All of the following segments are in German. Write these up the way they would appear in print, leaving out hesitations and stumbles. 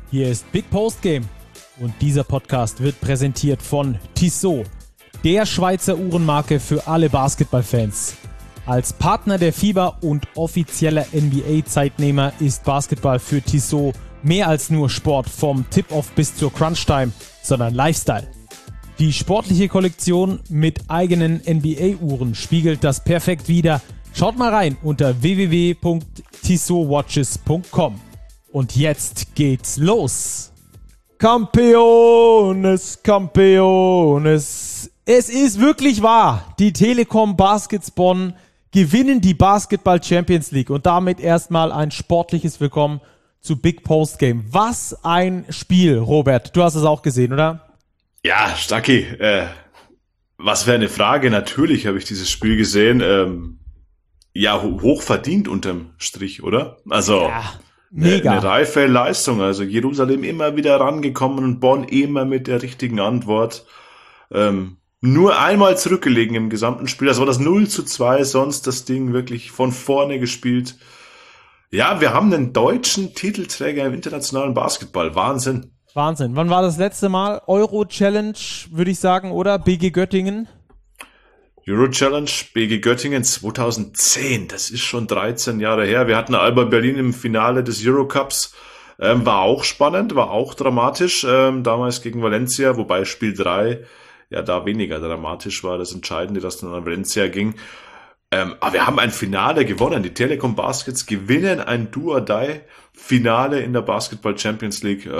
Hier ist Big Post Game und dieser Podcast wird präsentiert von Tissot, der Schweizer Uhrenmarke für alle Basketballfans. Als Partner der FIBA und offizieller NBA-Zeitnehmer ist Basketball für Tissot mehr als nur Sport vom Tip-Off bis zur Crunch-Time, sondern Lifestyle. Die sportliche Kollektion mit eigenen NBA-Uhren spiegelt das perfekt wider. Schaut mal rein unter www.tissotwatches.com. Und jetzt geht's los. Campeones, Campeones. Es ist wirklich wahr. Die Telekom Baskets Bonn gewinnen die Basketball Champions League und damit erstmal ein sportliches Willkommen zu Big Post Game. Was ein Spiel, Robert. Du hast es auch gesehen, oder? Ja, Stacki, was für eine Frage. Natürlich habe ich dieses Spiel gesehen. Hoch verdient unterm Strich, oder? Also ja, mega. Eine reife Leistung. Also Jerusalem immer wieder rangekommen und Bonn immer mit der richtigen Antwort. Nur einmal zurückgelegen im gesamten Spiel. Das war das 0:2, sonst das Ding wirklich von vorne gespielt. Ja, wir haben einen deutschen Titelträger im internationalen Basketball. Wahnsinn. Wahnsinn. Wann war das letzte Mal? Euro-Challenge, würde ich sagen, oder? BG Göttingen? Euro-Challenge, BG Göttingen 2010. Das ist schon 13 Jahre her. Wir hatten Alba Berlin im Finale des Eurocups. War auch spannend, war auch dramatisch. Damals gegen Valencia, wobei Spiel 3 ja da weniger dramatisch war. Das Entscheidende, dass dann an Valencia ging. Aber wir haben ein Finale gewonnen. Die Telekom Baskets gewinnen ein Do-or-Die-Finale in der Basketball Champions League.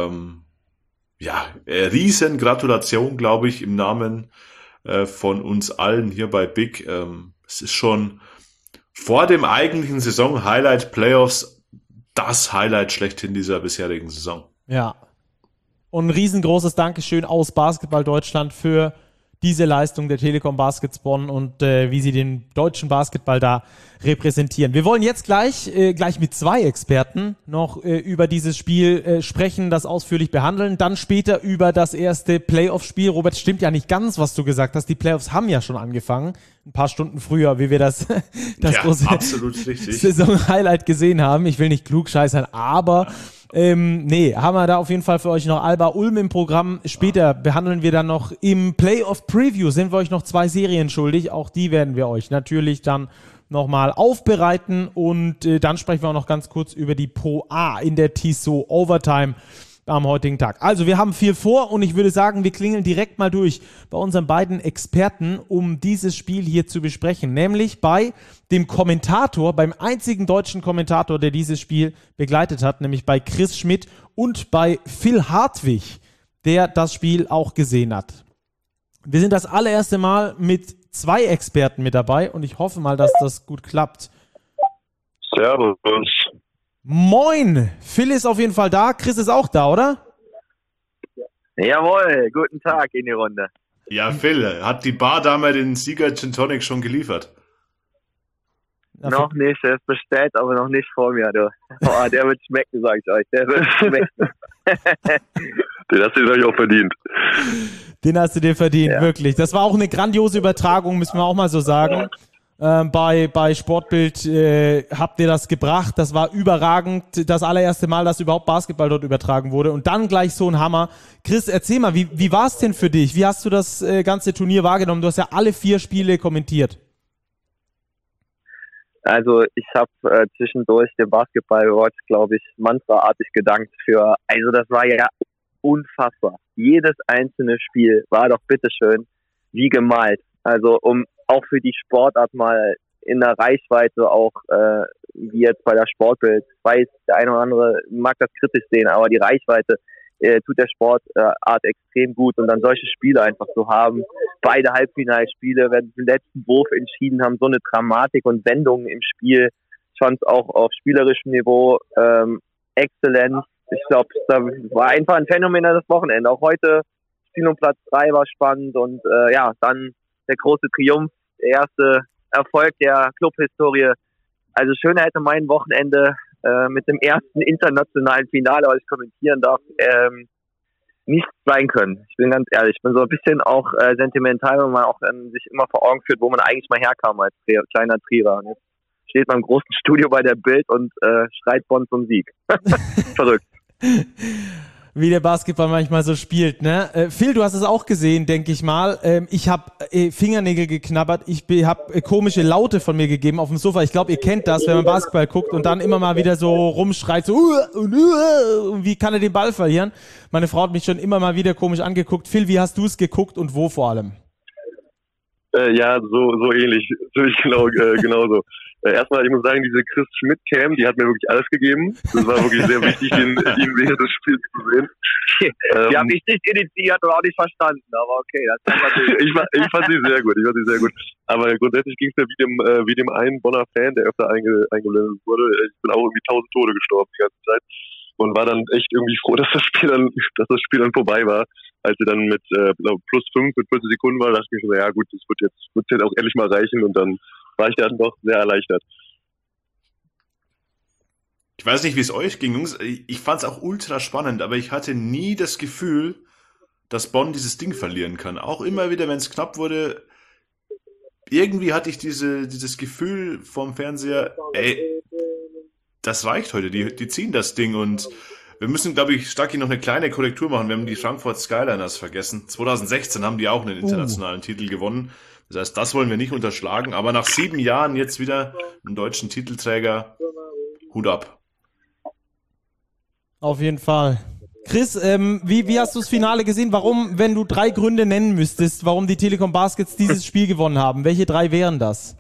Riesen Gratulation, glaube ich, im Namen von uns allen hier bei Big. Es ist schon vor dem eigentlichen Saison-Highlight Playoffs das Highlight schlechthin dieser bisherigen Saison. Ja. Und ein riesengroßes Dankeschön aus Basketball Deutschland für diese Leistung der Telekom Baskets Bonn und wie sie den deutschen Basketball da repräsentieren. Wir wollen jetzt gleich mit zwei Experten noch über dieses Spiel sprechen, das ausführlich behandeln, dann später über das erste Playoff-Spiel. Robert, stimmt ja nicht ganz, was du gesagt hast. Die Playoffs haben ja schon angefangen, ein paar Stunden früher, wie wir das große Saison-Highlight gesehen haben. Ich will nicht klugscheißern, aber haben wir da auf jeden Fall für euch noch Alba Ulm im Programm. Später behandeln wir dann noch im Playoff-Preview, sind wir euch noch 2 Serien schuldig. Auch die werden wir euch natürlich dann nochmal aufbereiten und dann sprechen wir auch noch ganz kurz über die Pro A in der Tissot Overtime am heutigen Tag. Also wir haben viel vor und ich würde sagen, wir klingeln direkt mal durch bei unseren beiden Experten, um dieses Spiel hier zu besprechen, nämlich bei dem Kommentator, beim einzigen deutschen Kommentator, der dieses Spiel begleitet hat, nämlich bei Chris Schmidt und bei Phil Hartwig, der das Spiel auch gesehen hat. Wir sind das allererste Mal mit 2 Experten mit dabei und ich hoffe mal, dass das gut klappt. Servus. Moin! Phil ist auf jeden Fall da, Chris ist auch da, oder? Jawohl, guten Tag in die Runde. Ja, Phil, hat die Bardame den Sieger Gin Tonic schon geliefert? Noch nicht, der ist bestellt, aber noch nicht vor mir, du. Oh, der wird schmecken, sag ich euch, der wird schmecken. Den hast du dir auch verdient. Den hast du dir verdient, ja. Wirklich. Das war auch eine grandiose Übertragung, müssen wir auch mal so sagen. Bei Sportbild habt ihr das gebracht. Das war überragend. Das allererste Mal, dass überhaupt Basketball dort übertragen wurde. Und dann gleich so ein Hammer. Chris, erzähl mal, wie war es denn für dich? Wie hast du das ganze Turnier wahrgenommen? Du hast ja alle 4 Spiele kommentiert. Also ich habe zwischendurch dem Basketball-Watch, glaube ich, mantraartig gedankt also das war ja unfassbar. Jedes einzelne Spiel war doch bitteschön wie gemalt. Also um auch für die Sportart mal in der Reichweite auch, wie jetzt bei der Sportbild. Ich weiß, der eine oder andere mag das kritisch sehen, aber die Reichweite tut der Sportart extrem gut. Und dann solche Spiele einfach zu haben, beide Halbfinalspiele, wenn sie den letzten Wurf entschieden haben, so eine Dramatik und Wendungen im Spiel. Ich fand es auch auf spielerischem Niveau exzellent. Ich glaube, da war einfach ein phänomenales Wochenende. Auch heute Spiel um Platz 3 war spannend und dann der große Triumph, der erste Erfolg der Clubhistorie. Also schöner hätte mein Wochenende mit dem ersten internationalen Finale, was ich kommentieren darf, nichts sein können. Ich bin ganz ehrlich, ich bin so ein bisschen auch sentimental, wenn man auch sich immer vor Augen führt, wo man eigentlich mal herkam als kleiner Trierer. Und jetzt steht man im großen Studio bei der Bild und schreit Bonn zum Sieg. Verrückt. wie der Basketball manchmal so spielt, ne? Phil, du hast es auch gesehen, denke ich mal. Ich habe Fingernägel geknabbert, ich habe komische Laute von mir gegeben auf dem Sofa. Ich glaube, ihr kennt das, wenn man Basketball guckt und dann immer mal wieder so rumschreit, so wie kann er den Ball verlieren? Meine Frau hat mich schon immer mal wieder komisch angeguckt. Phil, wie hast du es geguckt und wo vor allem? Ja, so ähnlich. Natürlich genauso. Erstmal, ich muss sagen, diese Chris Schmidt-Cam, die hat mir wirklich alles gegeben. Das war wirklich sehr wichtig, ihn während des Spiels zu sehen. Die habe ich nicht initiiert und auch nicht verstanden, aber okay. Das ich fand sie sehr gut. Aber grundsätzlich ging es ja wie dem einen Bonner Fan, der öfter eingeblendet wurde. Ich bin auch irgendwie 1000 Tode gestorben die ganze Zeit und war dann echt irgendwie froh, dass das Spiel dann vorbei war. Als sie dann mit plus 5 mit 40 Sekunden war, dachte ich mir so, ja gut, das wird jetzt auch endlich mal reichen und dann war ich dann doch sehr erleichtert. Ich weiß nicht, wie es euch ging, Jungs. Ich fand es auch ultra spannend, aber ich hatte nie das Gefühl, dass Bonn dieses Ding verlieren kann. Auch immer wieder, wenn es knapp wurde, irgendwie hatte ich dieses Gefühl vom Fernseher, ey, das reicht heute, die ziehen das Ding und wir müssen, glaube ich, Stacki noch eine kleine Korrektur machen. Wir haben die Frankfurt Skyliners vergessen. 2016 haben die auch einen internationalen Titel gewonnen. Das heißt, das wollen wir nicht unterschlagen. Aber nach 7 Jahren jetzt wieder einen deutschen Titelträger. Hut ab. Auf jeden Fall. Chris, wie hast du das Finale gesehen? Warum, wenn du 3 Gründe nennen müsstest, warum die Telekom Baskets dieses Spiel gewonnen haben, welche 3 wären das?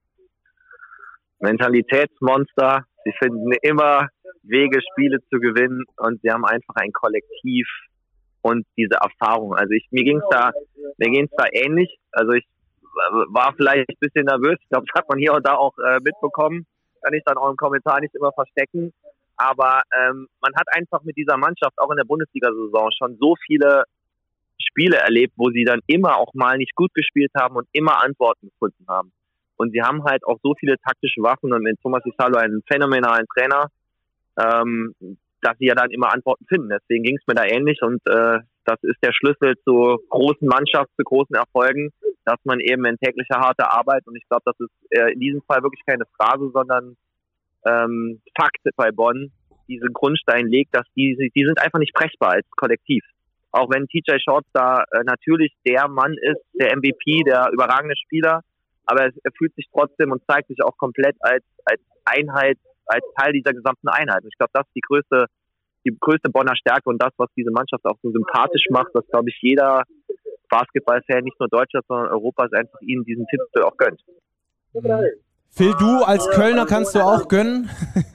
Mentalitätsmonster. Sie finden immer Wege, Spiele zu gewinnen und sie haben einfach ein Kollektiv und diese Erfahrung. Also mir ging's da ähnlich. Also ich war vielleicht ein bisschen nervös. Ich glaube, das hat man hier und da auch mitbekommen. Kann ich dann auch im Kommentar nicht immer verstecken. Aber man hat einfach mit dieser Mannschaft auch in der Bundesliga-Saison schon so viele Spiele erlebt, wo sie dann immer auch mal nicht gut gespielt haben und immer Antworten gefunden haben. Und sie haben halt auch so viele taktische Waffen und mit Thomas Isalo einen phänomenalen Trainer, dass sie ja dann immer Antworten finden. Deswegen ging es mir da ähnlich und das ist der Schlüssel zu großen Mannschaften, zu großen Erfolgen, dass man eben in täglicher harter Arbeit, und ich glaube, das ist in diesem Fall wirklich keine Phrase, sondern Fakt bei Bonn, diesen Grundstein legt, dass die sind einfach nicht brechbar als Kollektiv. Auch wenn TJ Shorts da natürlich der Mann ist, der MVP, der überragende Spieler, aber er fühlt sich trotzdem und zeigt sich auch komplett als Einheit, als Teil dieser gesamten Einheit. Und ich glaube, das ist die größte Bonner Stärke und das, was diese Mannschaft auch so sympathisch macht, dass, glaube ich, jeder Basketballfan, nicht nur Deutschland, sondern Europas, einfach ihnen diesen Titel auch gönnt. Phil, du als Kölner kannst du auch gönnen?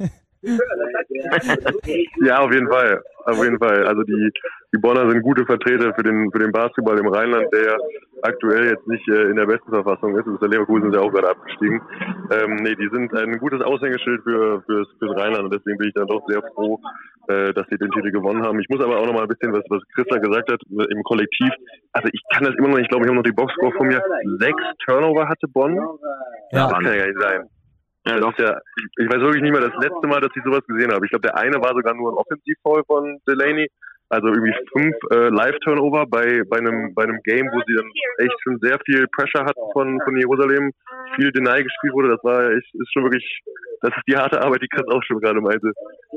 Ja, auf jeden Fall. Also die Bonner sind gute Vertreter für den Basketball im Rheinland, der aktuell jetzt nicht in der besten Verfassung ist. Der Leverkusen ist ja auch gerade abgestiegen. Die sind ein gutes Aushängeschild fürs Rheinland und deswegen bin ich dann doch sehr froh, dass sie den Titel gewonnen haben. Ich muss aber auch noch mal ein bisschen, was Christa gesagt hat, im Kollektiv. Also ich kann das immer noch nicht, ich glaube, ich habe noch die Boxscore von mir. 6 Turnover hatte Bonn. Ja. Das kann ja nicht sein. Ja, doch, ich weiß wirklich nicht mehr das letzte Mal, dass ich sowas gesehen habe. Ich glaube, der eine war sogar nur ein Offensiv-Foul von Delaney. Also irgendwie 5 Live-Turnover bei einem Game, wo sie dann echt schon sehr viel Pressure hatten von Jerusalem. Viel Deny gespielt wurde. Das war ist schon wirklich, das ist die harte Arbeit, die Chris auch schon gerade meinte.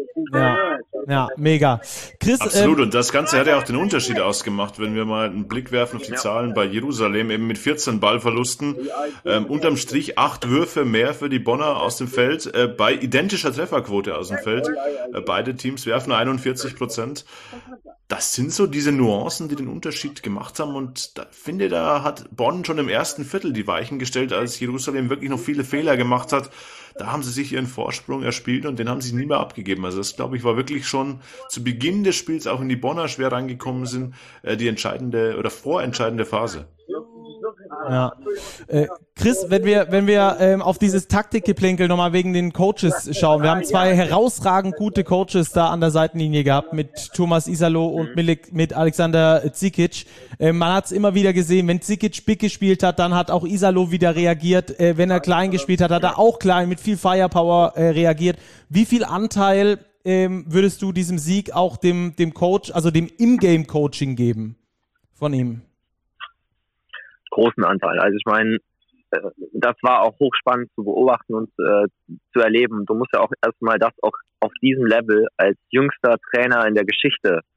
Ja, mega. Chris, absolut, und das Ganze hat ja auch den Unterschied ausgemacht, wenn wir mal einen Blick werfen auf die Zahlen bei Jerusalem, eben mit 14 Ballverlusten, unterm Strich 8 Würfe mehr für die Bonner aus dem Feld, bei identischer Trefferquote aus dem Feld. Beide Teams werfen 41%. Das sind so diese Nuancen, die den Unterschied gemacht haben, und da hat Bonn schon im ersten Viertel die Weichen gestellt, als Jerusalem wirklich noch viele Fehler gemacht hat. Da haben sie sich ihren Vorsprung erspielt und den haben sie nie mehr abgegeben. Also das, glaube ich, war wirklich schon zu Beginn des Spiels, auch in die Bonner schwer reingekommen sind, die entscheidende oder vorentscheidende Phase. Ja. Chris, wenn wir auf dieses Taktikgeplänkel nochmal wegen den Coaches schauen. Wir haben 2 herausragend gute Coaches da an der Seitenlinie gehabt mit Thomas Isalo und mit Alexander Zikic. Man hat es immer wieder gesehen, wenn Zikic big gespielt hat, dann hat auch Isalo wieder reagiert. Wenn er klein gespielt hat, hat er auch klein mit viel Firepower reagiert. Wie viel Anteil würdest du diesem Sieg auch dem Coach, also dem In-Game-Coaching geben von ihm? Großen Anteil. Also ich meine, das war auch hochspannend zu beobachten und zu erleben. Du musst ja auch erstmal das auch auf diesem Level als jüngster Trainer in der Geschichte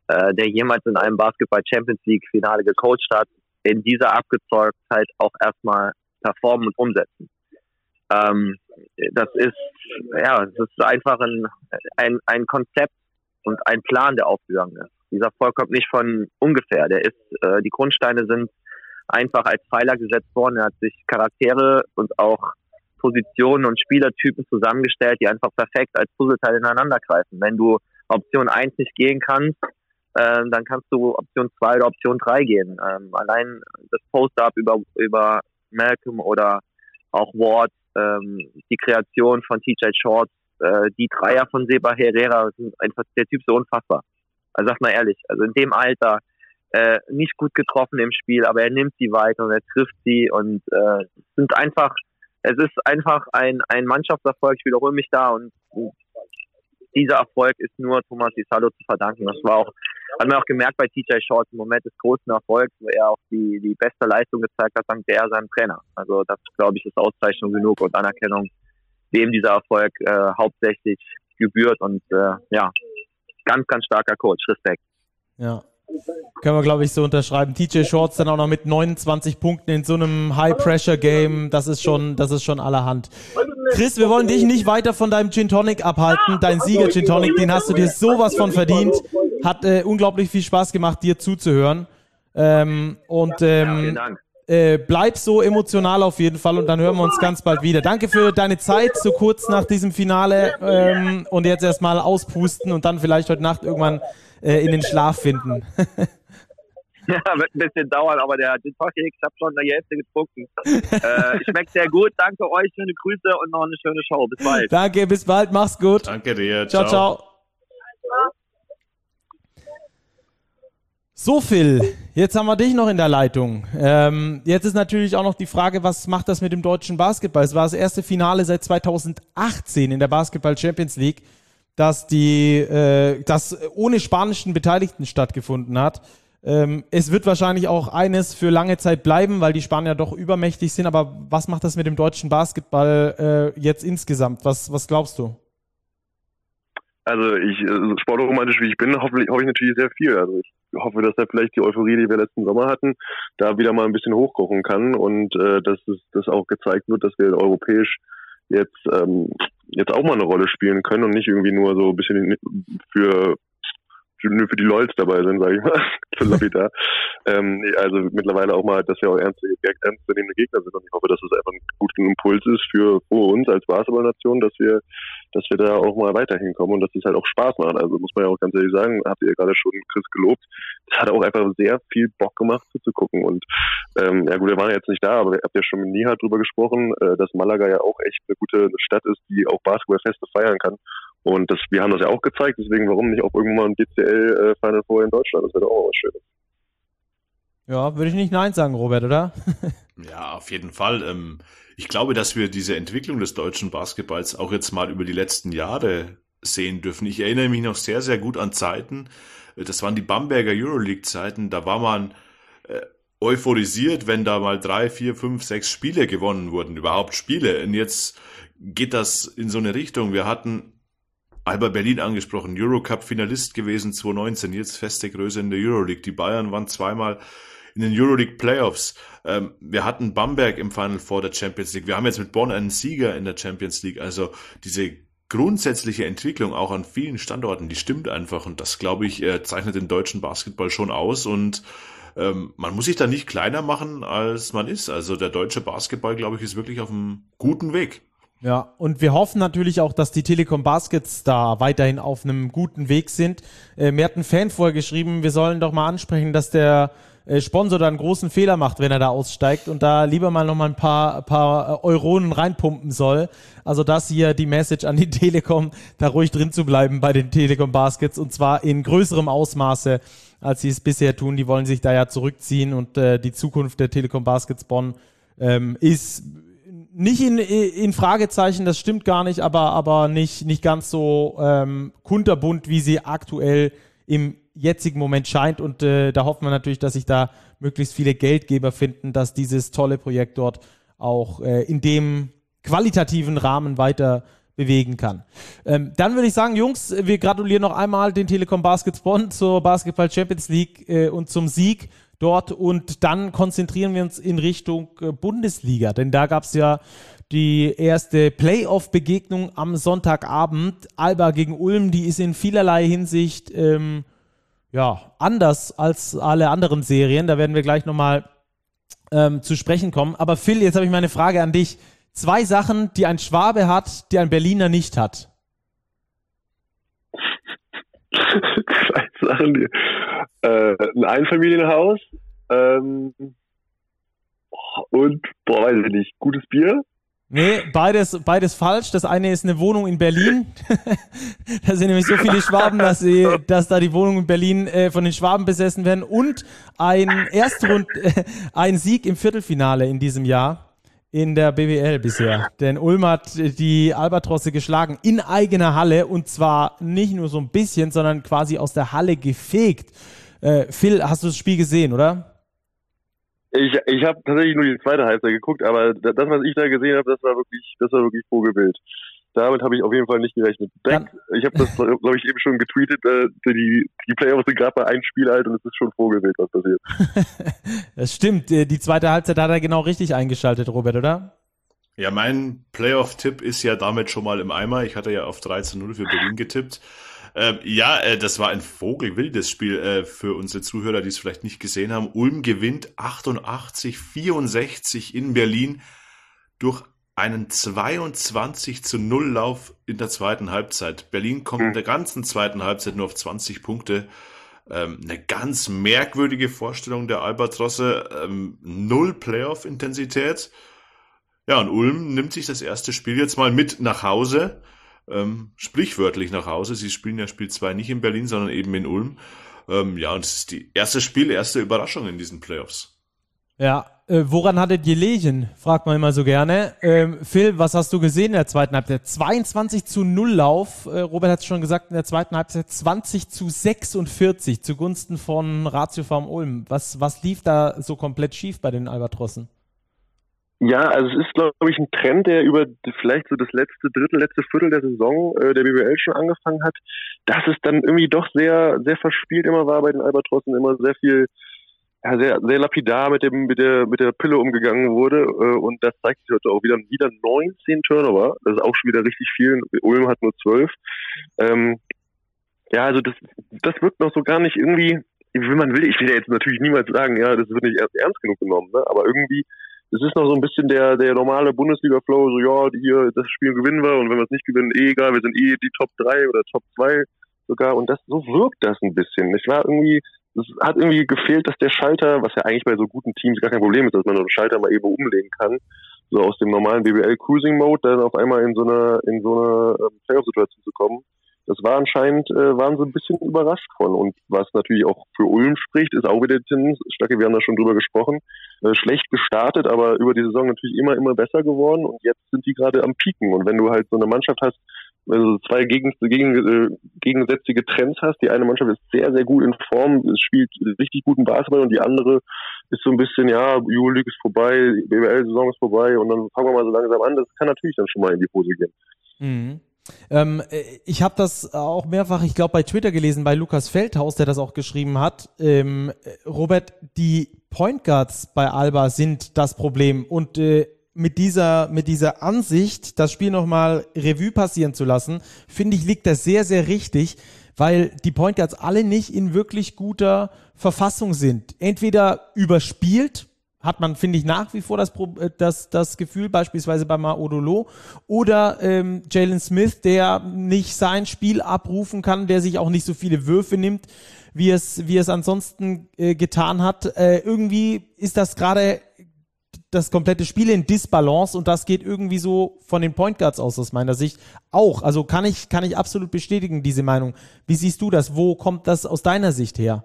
der jemals in einem Basketball-Champions-League-Finale gecoacht hat, in dieser Abgezogenheit auch erstmal performen und umsetzen. Das ist einfach ein Konzept und ein Plan, der aufgegangen ist. Dieser Erfolg kommt nicht von ungefähr. Die Grundsteine sind einfach als Pfeiler gesetzt worden. Er hat sich Charaktere und auch Positionen und Spielertypen zusammengestellt, die einfach perfekt als Puzzleteil ineinander greifen. Wenn du Option 1 nicht gehen kannst, dann kannst du Option 2 oder Option 3 gehen. Allein das Post-Up über Malcolm oder auch Ward, die Kreation von TJ Shorts, die Dreier von Seba Herrera, sind einfach, der Typ so unfassbar. Also sag mal ehrlich, also in dem Alter nicht gut getroffen im Spiel, aber er nimmt sie weiter und er trifft sie und es ist einfach ein Mannschaftserfolg, ich wiederhole mich da und dieser Erfolg ist nur Thomas Isalo zu verdanken. Das hat man auch gemerkt bei TJ Shorts im Moment des großen Erfolgs, wo er auch die beste Leistung gezeigt hat, dank seinem Trainer. Also das, glaube ich, ist Auszeichnung genug und Anerkennung, dem dieser Erfolg hauptsächlich gebührt und ganz, ganz starker Coach. Respekt. Ja. Können wir, glaube ich, so unterschreiben. TJ Shorts dann auch noch mit 29 Punkten in so einem High-Pressure-Game, das ist schon allerhand. Chris, wir wollen dich nicht weiter von deinem Gin Tonic abhalten. Dein Sieger Gin Tonic, den hast du dir sowas von verdient. Hat unglaublich viel Spaß gemacht, dir zuzuhören. Vielen Dank. Bleib so emotional auf jeden Fall und dann hören wir uns ganz bald wieder. Danke für deine Zeit, so kurz nach diesem Finale und jetzt erstmal auspusten und dann vielleicht heute Nacht irgendwann in den Schlaf finden. Ja, wird ein bisschen dauern, aber der Gin Tonic, ich habe schon die Hälfte getrunken. Schmeckt sehr gut. Danke euch, schöne Grüße und noch eine schöne Show. Bis bald. Danke, bis bald. Mach's gut. Danke dir. Ciao, ciao. So, Phil, jetzt haben wir dich noch in der Leitung. Jetzt ist natürlich auch noch die Frage, was macht das mit dem deutschen Basketball? Es war das erste Finale seit 2018 in der Basketball Champions League, das ohne spanischen Beteiligten stattgefunden hat. Es wird wahrscheinlich auch eines für lange Zeit bleiben, weil die Spanier doch übermächtig sind. Aber was macht das mit dem deutschen Basketball jetzt insgesamt? Was glaubst du? Also sportromantisch wie ich bin, hoffe ich natürlich sehr viel. Also ich hoffe, dass da vielleicht die Euphorie, die wir letzten Sommer hatten, da wieder mal ein bisschen hochkochen kann und dass das auch gezeigt wird, dass wir europäisch jetzt auch mal eine Rolle spielen können und nicht irgendwie nur so ein bisschen für die LOLs dabei sind, sage ich mal, für lapidar. Also mittlerweile auch mal, dass wir auch ernstzunehmende Gegner sind und ich hoffe, dass es einfach ein guter Impuls ist für uns als Basketballnation, dass wir da auch mal weiterhin kommen und dass es halt auch Spaß macht. Also muss man ja auch ganz ehrlich sagen, habt ihr ja gerade schon Chris gelobt, das hat auch einfach sehr viel Bock gemacht zuzugucken und wir waren ja jetzt nicht da, aber ihr habt ja schon mit Nihat drüber gesprochen, dass Malaga ja auch echt eine gute Stadt ist, die auch Basketballfeste feiern kann. Und wir haben das ja auch gezeigt, deswegen warum nicht auch irgendwann mal ein DCL Final Four in Deutschland? Das wäre doch auch was Schönes. Ja, würde ich nicht Nein sagen, Robert, oder? Ja, auf jeden Fall. Ich glaube, dass wir diese Entwicklung des deutschen Basketballs auch jetzt mal über die letzten Jahre sehen dürfen. Ich erinnere mich noch sehr, sehr gut an Zeiten. Das waren die Bamberger Euroleague-Zeiten. Da war man euphorisiert, wenn da mal 3, 4, 5, 6 Spiele gewonnen wurden. Überhaupt Spiele. Und jetzt geht das in so eine Richtung. Wir hatten Alba Berlin angesprochen, Eurocup-Finalist gewesen 2019, jetzt feste Größe in der Euroleague. Die Bayern waren zweimal in den Euroleague Playoffs. Wir hatten Bamberg im Final Four der Champions League. Wir haben jetzt mit Bonn einen Sieger in der Champions League. Also diese grundsätzliche Entwicklung auch an vielen Standorten, die stimmt einfach. Und das, glaube ich, zeichnet den deutschen Basketball schon aus. Und man muss sich da nicht kleiner machen, als man ist. Also der deutsche Basketball, glaube ich, ist wirklich auf einem guten Weg. Ja, und wir hoffen natürlich auch, dass die Telekom Baskets da weiterhin auf einem guten Weg sind. Mir hat ein Fan vorher geschrieben, wir sollen doch mal ansprechen, dass der Sponsor da einen großen Fehler macht, wenn er da aussteigt und da lieber mal nochmal ein paar Euronen reinpumpen soll. Also das hier die Message an die Telekom, da ruhig drin zu bleiben bei den Telekom Baskets und zwar in größerem Ausmaße, als sie es bisher tun. Die wollen sich da ja zurückziehen und die Zukunft der Telekom Baskets Bonn ist nicht in Fragezeichen, das stimmt gar nicht, aber nicht ganz so kunterbunt, wie sie aktuell im jetzigen Moment scheint und da hoffen wir natürlich, dass sich da möglichst viele Geldgeber finden, dass dieses tolle Projekt dort auch in dem qualitativen Rahmen weiter bewegen kann. Dann würde ich sagen, Jungs, wir gratulieren noch einmal den Telekom Baskets Bonn zur Basketball Champions League und zum Sieg dort, und dann konzentrieren wir uns in Richtung Bundesliga, denn da gab es ja die erste Playoff-Begegnung am Sonntagabend. Alba gegen Ulm, die ist in vielerlei Hinsicht anders als alle anderen Serien. Da werden wir gleich nochmal zu sprechen kommen. Aber Phil, jetzt habe ich mal eine Frage an dich. 2 Sachen, die ein Schwabe hat, die ein Berliner nicht hat. 2 Sachen, ein Einfamilienhaus und, weiß ich nicht, gutes Bier. Nee, beides falsch. Das eine ist eine Wohnung in Berlin. Da sind nämlich so viele Schwaben, dass da die Wohnungen in Berlin von den Schwaben besessen werden. Und ein Sieg im Viertelfinale in diesem Jahr in der BBL bisher. Denn Ulm hat die Albatrosse geschlagen in eigener Halle, und zwar nicht nur so ein bisschen, sondern quasi aus der Halle gefegt. Phil, hast du das Spiel gesehen, oder? Ich habe tatsächlich nur die zweite Halbzeit geguckt, aber das, was ich da gesehen habe, das war wirklich Vogelwild. Damit habe ich auf jeden Fall nicht gerechnet. Ich habe das, glaube ich, eben schon getweetet, die Playoffs sind gerade bei einem Spiel alt und es ist schon Vogelwild, was passiert. Das stimmt, die zweite Halbzeit hat er genau richtig eingeschaltet, Robert, oder? Ja, mein Playoff-Tipp ist ja damit schon mal im Eimer. Ich hatte ja auf 13-0 für Berlin getippt. Das war ein vogelwildes Spiel für unsere Zuhörer, die es vielleicht nicht gesehen haben. Ulm gewinnt 88-64 in Berlin durch einen 22-0 Lauf in der zweiten Halbzeit. Berlin kommt in der ganzen zweiten Halbzeit nur auf 20 Punkte. Eine ganz merkwürdige Vorstellung der Albatrosse. 0 Playoff-Intensität. Ja, und Ulm nimmt sich das erste Spiel jetzt mal mit nach Hause. Sprichwörtlich nach Hause. Sie spielen ja Spiel 2 nicht in Berlin, sondern eben in Ulm. Und es ist die erste Überraschung in diesen Playoffs. Ja, woran hattet ihr gelegen? Fragt man immer so gerne. Phil, was hast du gesehen in der zweiten Halbzeit? 22-0 Lauf. Robert hat es schon gesagt, in der zweiten Halbzeit 20-46 zugunsten von Ratio Farm Ulm. Was lief da so komplett schief bei den Albatrossen? Ja, also es ist, glaube ich, ein Trend, der über vielleicht so das letzte Viertel der Saison der BBL schon angefangen hat, dass es dann irgendwie doch sehr, sehr verspielt immer war bei den Albatrossen, immer sehr viel, sehr, sehr lapidar mit der Pille umgegangen wurde, und das zeigt sich heute auch wieder 19 Turnover, das ist auch schon wieder richtig viel, Ulm hat nur 12. Also das wirkt noch so gar nicht irgendwie, ich will ja jetzt natürlich niemals sagen, ja, das wird nicht ernst genug genommen, ne? Aber irgendwie, es ist noch so ein bisschen der normale Bundesliga-Flow, so ja, das Spiel gewinnen wir, und wenn wir es nicht gewinnen, egal, wir sind die Top 3 oder Top 2 sogar, und so wirkt das ein bisschen. Es hat irgendwie gefehlt, dass der Schalter, was ja eigentlich bei so guten Teams gar kein Problem ist, dass man so einen Schalter mal eben umlegen kann, so aus dem normalen BBL-Cruising-Mode dann auf einmal in so eine Playoff-Situation zu kommen. Das war anscheinend, waren sie ein bisschen überrascht von. Und was natürlich auch für Ulm spricht, ist auch wieder die Tendenz. Stacke, wir haben da schon drüber gesprochen. Schlecht gestartet, aber über die Saison natürlich immer besser geworden. Und jetzt sind die gerade am Pieken. Und wenn du halt so eine Mannschaft hast, also 2 gegensätzliche Trends hast, die eine Mannschaft ist sehr, sehr gut in Form, spielt richtig guten Basketball, und die andere ist so ein bisschen, ja, Euroleague ist vorbei, BBL-Saison ist vorbei, und dann fangen wir mal so langsam an. Das kann natürlich dann schon mal in die Hose gehen. Mhm. Ich habe das auch mehrfach, ich glaube, bei Twitter gelesen, bei Lukas Feldhaus, der das auch geschrieben hat. Robert, die Point Guards bei Alba sind das Problem, und mit dieser Ansicht, das Spiel nochmal Revue passieren zu lassen, finde ich, liegt das sehr, sehr richtig, weil die Point Guards alle nicht in wirklich guter Verfassung sind. Entweder überspielt, hat man, finde ich, nach wie vor das Gefühl, beispielsweise bei Maodolo, oder Jalen Smith, der nicht sein Spiel abrufen kann, der sich auch nicht so viele Würfe nimmt, wie es ansonsten getan hat. Irgendwie ist das gerade das komplette Spiel in Disbalance, und das geht irgendwie so von den Point Guards aus meiner Sicht auch. Also kann ich absolut bestätigen, diese Meinung. Wie siehst du das? Wo kommt das aus deiner Sicht her?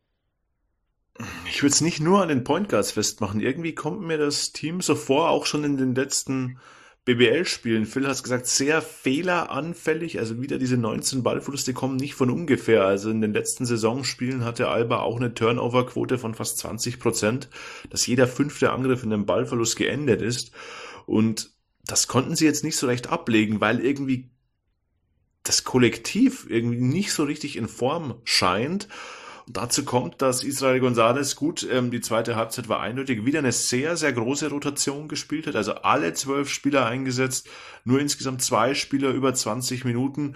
Ich würde es nicht nur an den Point Guards festmachen. Irgendwie kommt mir das Team so vor, auch schon in den letzten BBL-Spielen. Phil hat es gesagt, sehr fehleranfällig. Also wieder diese 19 Ballverluste kommen nicht von ungefähr. Also in den letzten Saisonspielen hatte Alba auch eine Turnover-Quote von fast 20%, dass jeder 5. Angriff in einem Ballverlust geendet ist. Und das konnten sie jetzt nicht so recht ablegen, weil irgendwie das Kollektiv irgendwie nicht so richtig in Form scheint. Und dazu kommt, dass Israel González die zweite Halbzeit war eindeutig, wieder eine sehr, sehr große Rotation gespielt hat, also alle 12 Spieler eingesetzt, nur insgesamt 2 Spieler über 20 Minuten.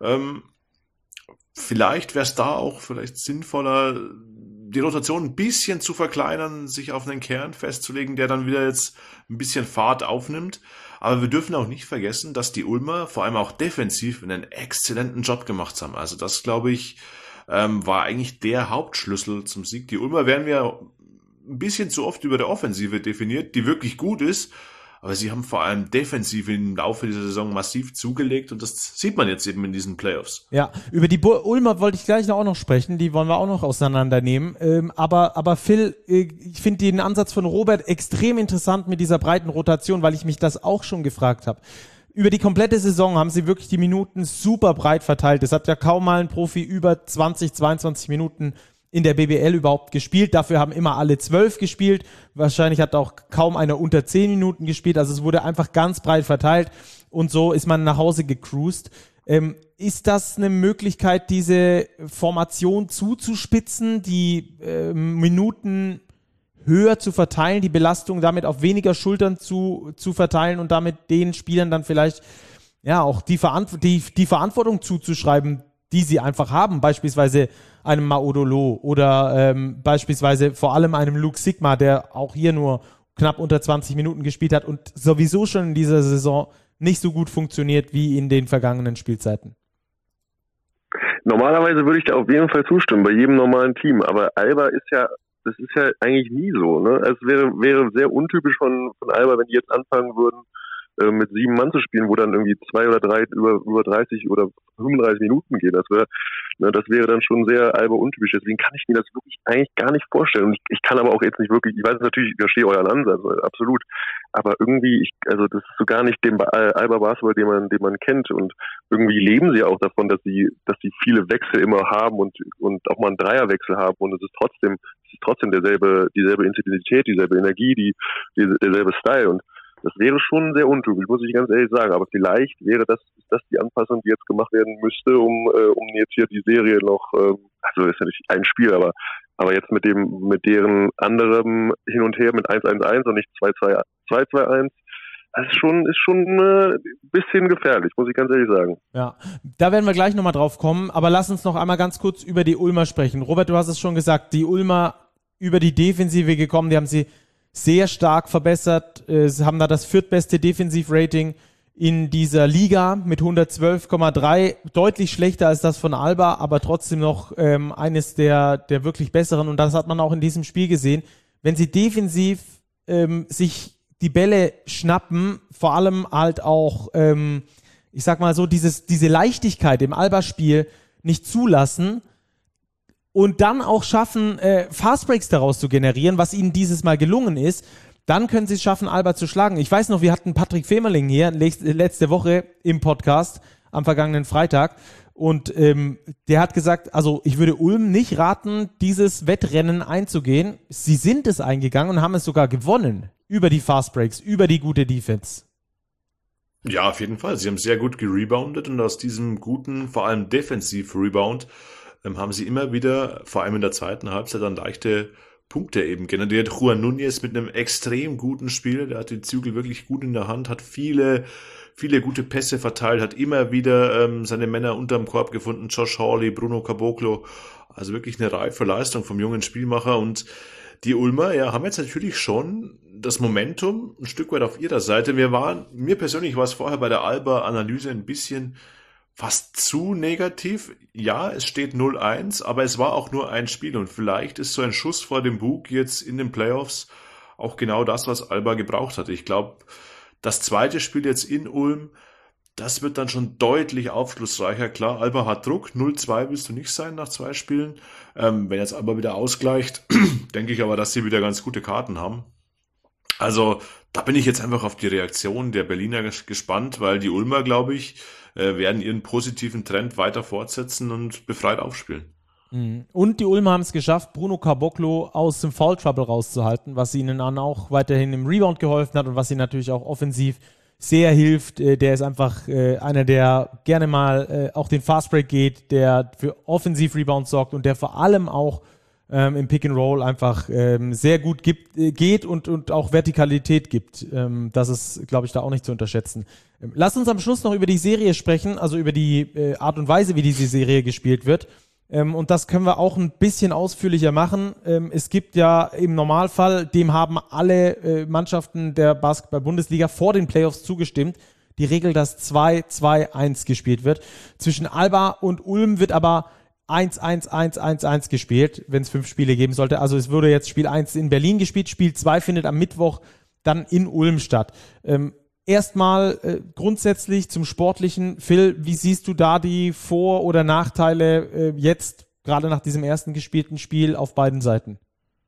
Vielleicht wäre es da auch vielleicht sinnvoller, die Rotation ein bisschen zu verkleinern, sich auf einen Kern festzulegen, der dann wieder jetzt ein bisschen Fahrt aufnimmt. Aber wir dürfen auch nicht vergessen, dass die Ulmer vor allem auch defensiv einen exzellenten Job gemacht haben. Also das, glaube ich, war eigentlich der Hauptschlüssel zum Sieg. Die Ulmer werden ja ein bisschen zu oft über der Offensive definiert, die wirklich gut ist. Aber sie haben vor allem defensiv im Laufe dieser Saison massiv zugelegt und das sieht man jetzt eben in diesen Playoffs. Ja, über die Ulmer wollte ich gleich auch noch sprechen, die wollen wir auch noch auseinandernehmen. Aber Phil, ich finde den Ansatz von Robert extrem interessant mit dieser breiten Rotation, weil ich mich das auch schon gefragt habe. Über die komplette Saison haben sie wirklich die Minuten super breit verteilt. Es hat ja kaum mal ein Profi über 20, 22 Minuten in der BBL überhaupt gespielt. Dafür haben immer alle 12 gespielt. Wahrscheinlich hat auch kaum einer unter 10 Minuten gespielt. Also es wurde einfach ganz breit verteilt und so ist man nach Hause gecruised. Ist das eine Möglichkeit, diese Formation zuzuspitzen, die Minuten höher zu verteilen, die Belastung damit auf weniger Schultern zu verteilen und damit den Spielern dann vielleicht ja auch die Verantwortung zuzuschreiben, die sie einfach haben, beispielsweise einem Maodolo oder beispielsweise vor allem einem Luke Sigma, der auch hier nur knapp unter 20 Minuten gespielt hat und sowieso schon in dieser Saison nicht so gut funktioniert wie in den vergangenen Spielzeiten. Normalerweise würde ich da auf jeden Fall zustimmen, bei jedem normalen Team, aber Alba das ist ja eigentlich nie so, ne? Es wäre sehr untypisch von Alba, wenn die jetzt anfangen würden, mit 7 Mann zu spielen, wo dann irgendwie 2 oder 3 über 30 oder 35 Minuten gehen. Das wäre dann schon sehr Alba untypisch. Deswegen kann ich mir das wirklich eigentlich gar nicht vorstellen. Und ich kann aber auch jetzt nicht wirklich, ich weiß natürlich, ich verstehe euren Ansatz, absolut. Aber irgendwie, das ist so gar nicht dem Alba Basketball, den man kennt. Und irgendwie leben sie auch davon, dass sie viele Wechsel immer haben und auch mal einen Dreierwechsel haben. Und es ist trotzdem dieselbe Intensität, dieselbe Energie, derselbe Style. Und das wäre schon sehr untypisch, muss ich ganz ehrlich sagen. Aber vielleicht wäre das die Anpassung, die jetzt gemacht werden müsste, um jetzt hier die Serie noch, also ist ja nicht ein Spiel, aber jetzt mit deren anderem Hin und Her mit 1-1-1 und nicht 2-2-1, das ist schon ein bisschen gefährlich, muss ich ganz ehrlich sagen. Ja, da werden wir gleich nochmal drauf kommen, aber lass uns noch einmal ganz kurz über die Ulmer sprechen. Robert, du hast es schon gesagt, die Ulmer über die Defensive gekommen, die haben sie sehr stark verbessert. Sie haben da das 4. beste Defensivrating in dieser Liga mit 112,3. Deutlich schlechter als das von Alba, aber trotzdem noch eines der wirklich besseren. Und das hat man auch in diesem Spiel gesehen. Wenn sie defensiv sich die Bälle schnappen, vor allem halt auch, ich sag mal so, diese Leichtigkeit im Alba-Spiel nicht zulassen, und dann auch schaffen, Fastbreaks daraus zu generieren, was ihnen dieses Mal gelungen ist, dann können sie es schaffen, Alba zu schlagen. Ich weiß noch, wir hatten Patrick Femerling hier letzte Woche im Podcast am vergangenen Freitag und der hat gesagt, also ich würde Ulm nicht raten, dieses Wettrennen einzugehen. Sie sind es eingegangen und haben es sogar gewonnen über die Fastbreaks, über die gute Defense. Ja, auf jeden Fall. Sie haben sehr gut gereboundet und aus diesem guten, vor allem Defensiv-Rebound, haben sie immer wieder, vor allem in der zweiten Halbzeit, dann leichte Punkte eben generiert. Juan Núñez mit einem extrem guten Spiel, der hat die Zügel wirklich gut in der Hand, hat viele gute Pässe verteilt, hat immer wieder seine Männer unterm Korb gefunden, Josh Hawley, Bruno Caboclo, also wirklich eine reife Leistung vom jungen Spielmacher. Und die Ulmer, ja, haben jetzt natürlich schon das Momentum ein Stück weit auf ihrer Seite. Mir persönlich war es vorher bei der Alba-Analyse ein bisschen fast zu negativ. Ja, es steht 0-1, aber es war auch nur ein Spiel und vielleicht ist so ein Schuss vor dem Bug jetzt in den Playoffs auch genau das, was Alba gebraucht hat. Ich glaube, das zweite Spiel jetzt in Ulm, das wird dann schon deutlich aufschlussreicher. Klar, Alba hat Druck, 0-2 willst du nicht sein nach 2 Spielen. Wenn jetzt Alba wieder ausgleicht, denke ich aber, dass sie wieder ganz gute Karten haben. Also da bin ich jetzt einfach auf die Reaktion der Berliner gespannt, weil die Ulmer, glaube ich, werden ihren positiven Trend weiter fortsetzen und befreit aufspielen. Und die Ulmer haben es geschafft, Bruno Caboclo aus dem Foul Trouble rauszuhalten, was ihnen dann auch weiterhin im Rebound geholfen hat und was sie natürlich auch offensiv sehr hilft. Der ist einfach einer, der gerne mal auch den Fastbreak geht, der für Offensiv-Rebounds sorgt und der vor allem auch im Pick-and-Roll einfach sehr gut geht und auch Vertikalität gibt. Das ist, glaube ich, da auch nicht zu unterschätzen. Lass uns am Schluss noch über die Serie sprechen, also über die Art und Weise, wie diese Serie gespielt wird. Und das können wir auch ein bisschen ausführlicher machen. Es gibt ja im Normalfall, dem haben alle Mannschaften der Basketball-Bundesliga vor den Playoffs zugestimmt, die Regel, dass 2-2-1 gespielt wird. Zwischen Alba und Ulm wird aber 1-1-1-1-1 gespielt, wenn es 5 Spiele geben sollte. Also es würde jetzt Spiel 1 in Berlin gespielt, Spiel 2 findet am Mittwoch dann in Ulm statt. Erstmal grundsätzlich zum Sportlichen. Phil, wie siehst du da die Vor- oder Nachteile jetzt, gerade nach diesem ersten gespielten Spiel auf beiden Seiten?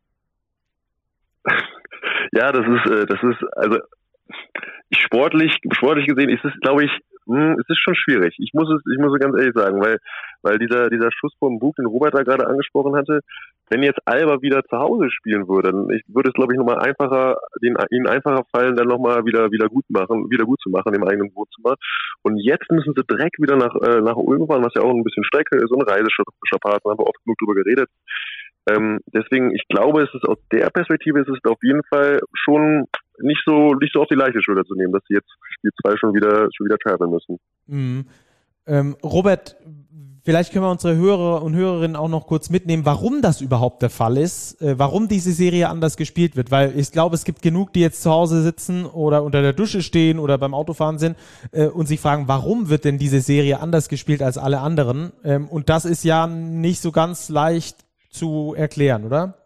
Ja, das ist also sportlich gesehen ist es, glaube ich, es ist schon schwierig. Ich muss es ganz ehrlich sagen, weil dieser Schuss vom Bug, den Robert da gerade angesprochen hatte, wenn jetzt Alba wieder zu Hause spielen würde, dann würde es, glaube ich, nochmal ihnen einfacher fallen, dann nochmal wieder gut zu machen im eigenen Wohnzimmer. Und jetzt müssen sie direkt wieder nach Ulm fahren, was ja auch ein bisschen Strecke ist, so ein Reiseschapat, da haben wir oft genug drüber geredet. Deswegen, ich glaube, es ist aus der Perspektive ist es auf jeden Fall schon nicht so auf die leichte Schulter zu nehmen, dass sie jetzt Spiel 2 schon wieder traveln müssen. Mhm. Robert, vielleicht können wir unsere Hörer und Hörerinnen auch noch kurz mitnehmen, warum das überhaupt der Fall ist, warum diese Serie anders gespielt wird, weil ich glaube, es gibt genug, die jetzt zu Hause sitzen oder unter der Dusche stehen oder beim Autofahren sind und sich fragen, warum wird denn diese Serie anders gespielt als alle anderen? Und das ist ja nicht so ganz leicht zu erklären, oder?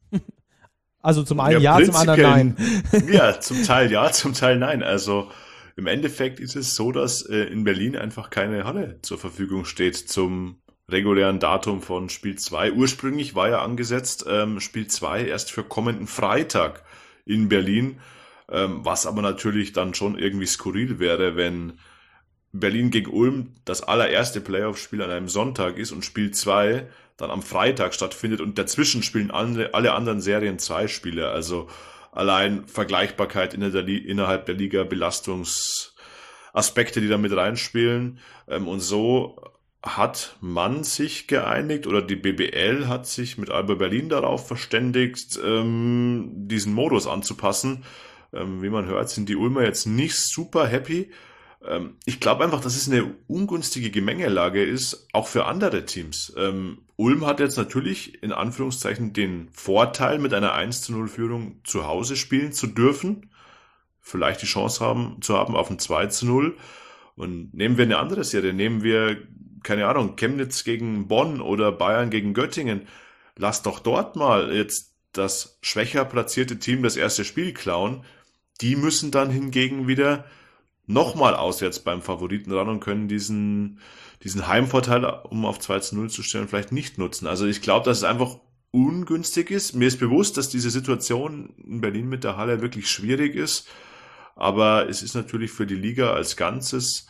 Also zum einen ja, zum anderen nein. Ja, zum Teil ja, zum Teil nein. Also im Endeffekt ist es so, dass in Berlin einfach keine Halle zur Verfügung steht zum regulären Datum von Spiel 2. Ursprünglich war ja angesetzt Spiel 2 erst für kommenden Freitag in Berlin, was aber natürlich dann schon irgendwie skurril wäre, wenn Berlin gegen Ulm das allererste Playoff-Spiel an einem Sonntag ist und Spiel 2 dann am Freitag stattfindet und dazwischen spielen alle anderen Serien 2 Spiele. Also allein Vergleichbarkeit innerhalb der Liga, Belastungsaspekte, die da mit reinspielen. Und so hat man sich geeinigt oder die BBL hat sich mit Alba Berlin darauf verständigt, diesen Modus anzupassen. Wie man hört, sind die Ulmer jetzt nicht super happy. Ich glaube einfach, dass es eine ungünstige Gemengelage ist, auch für andere Teams. Ulm hat jetzt natürlich in Anführungszeichen den Vorteil, mit einer 1-0-Führung zu Hause spielen zu dürfen, vielleicht die Chance zu haben auf ein 2-0. Und nehmen wir eine andere Serie, nehmen wir, keine Ahnung, Chemnitz gegen Bonn oder Bayern gegen Göttingen. Lass doch dort mal jetzt das schwächer platzierte Team das erste Spiel klauen. Die müssen dann hingegen wieder nochmal auswärts beim Favoriten ran und können diesen Heimvorteil, um auf 2-0 zu stellen, vielleicht nicht nutzen. Also ich glaube, dass es einfach ungünstig ist. Mir ist bewusst, dass diese Situation in Berlin mit der Halle wirklich schwierig ist, aber es ist natürlich für die Liga als Ganzes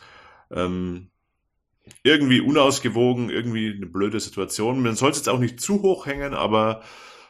irgendwie unausgewogen, irgendwie eine blöde Situation. Man soll es jetzt auch nicht zu hoch hängen, aber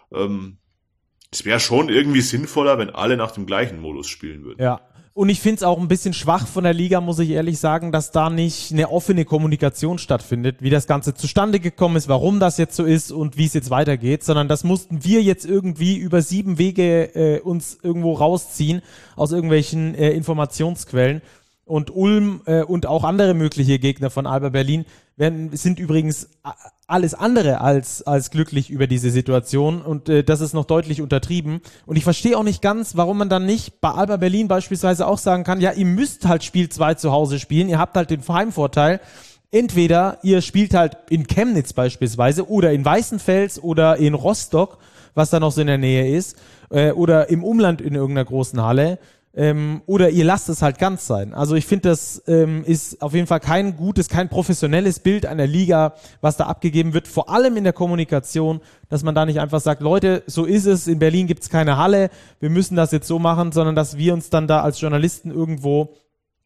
es wäre schon irgendwie sinnvoller, wenn alle nach dem gleichen Modus spielen würden. Ja. Und ich finde es auch ein bisschen schwach von der Liga, muss ich ehrlich sagen, dass da nicht eine offene Kommunikation stattfindet, wie das Ganze zustande gekommen ist, warum das jetzt so ist und wie es jetzt weitergeht, sondern das mussten wir jetzt irgendwie über 7 Wege uns irgendwo rausziehen aus irgendwelchen Informationsquellen. Und Ulm und auch andere mögliche Gegner von Alba Berlin sind übrigens alles andere als glücklich über diese Situation und das ist noch deutlich untertrieben. Und ich verstehe auch nicht ganz, warum man dann nicht bei Alba Berlin beispielsweise auch sagen kann, ja, ihr müsst halt Spiel 2 zu Hause spielen, ihr habt halt den Heimvorteil. Entweder ihr spielt halt in Chemnitz beispielsweise oder in Weißenfels oder in Rostock, was da noch so in der Nähe ist, oder im Umland in irgendeiner großen Halle. Oder ihr lasst es halt ganz sein. Also ich finde, das ist auf jeden Fall kein professionelles Bild einer Liga, was da abgegeben wird, vor allem in der Kommunikation, dass man da nicht einfach sagt, Leute, so ist es, in Berlin gibt's keine Halle, wir müssen das jetzt so machen, sondern dass wir uns dann da als Journalisten irgendwo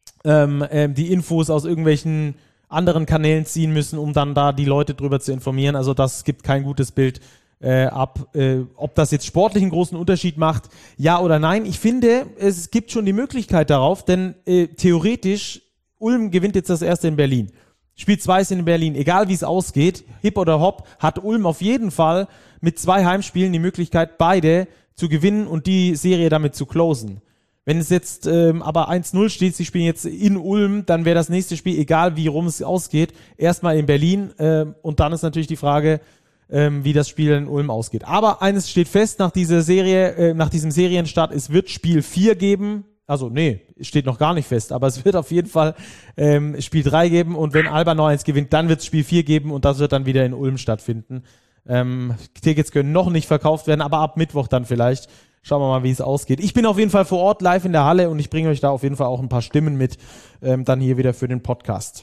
die Infos aus irgendwelchen anderen Kanälen ziehen müssen, um dann da die Leute drüber zu informieren. Also das gibt kein gutes Bild ab. Ob das jetzt sportlich einen großen Unterschied macht, ja oder nein. Ich finde, es gibt schon die Möglichkeit darauf, denn theoretisch, Ulm gewinnt jetzt das erste in Berlin. Spiel 2 ist in Berlin. Egal wie es ausgeht, hip oder hopp, hat Ulm auf jeden Fall mit 2 Heimspielen die Möglichkeit, beide zu gewinnen und die Serie damit zu closen. Wenn es jetzt aber 1-0 steht, sie spielen jetzt in Ulm, dann wäre das nächste Spiel, egal wie rum es ausgeht, erstmal in Berlin. Und dann ist natürlich die Frage, wie das Spiel in Ulm ausgeht. Aber eines steht fest nach dieser Serie, nach diesem Serienstart, es wird Spiel 4 geben. Also nee, steht noch gar nicht fest, aber es wird auf jeden Fall Spiel 3 geben. Und wenn Alba noch eins gewinnt, dann wird es Spiel 4 geben und das wird dann wieder in Ulm stattfinden. Tickets können noch nicht verkauft werden, aber ab Mittwoch dann vielleicht. Schauen wir mal, wie es ausgeht. Ich bin auf jeden Fall vor Ort live in der Halle und ich bringe euch da auf jeden Fall auch ein paar Stimmen mit, dann hier wieder für den Podcast.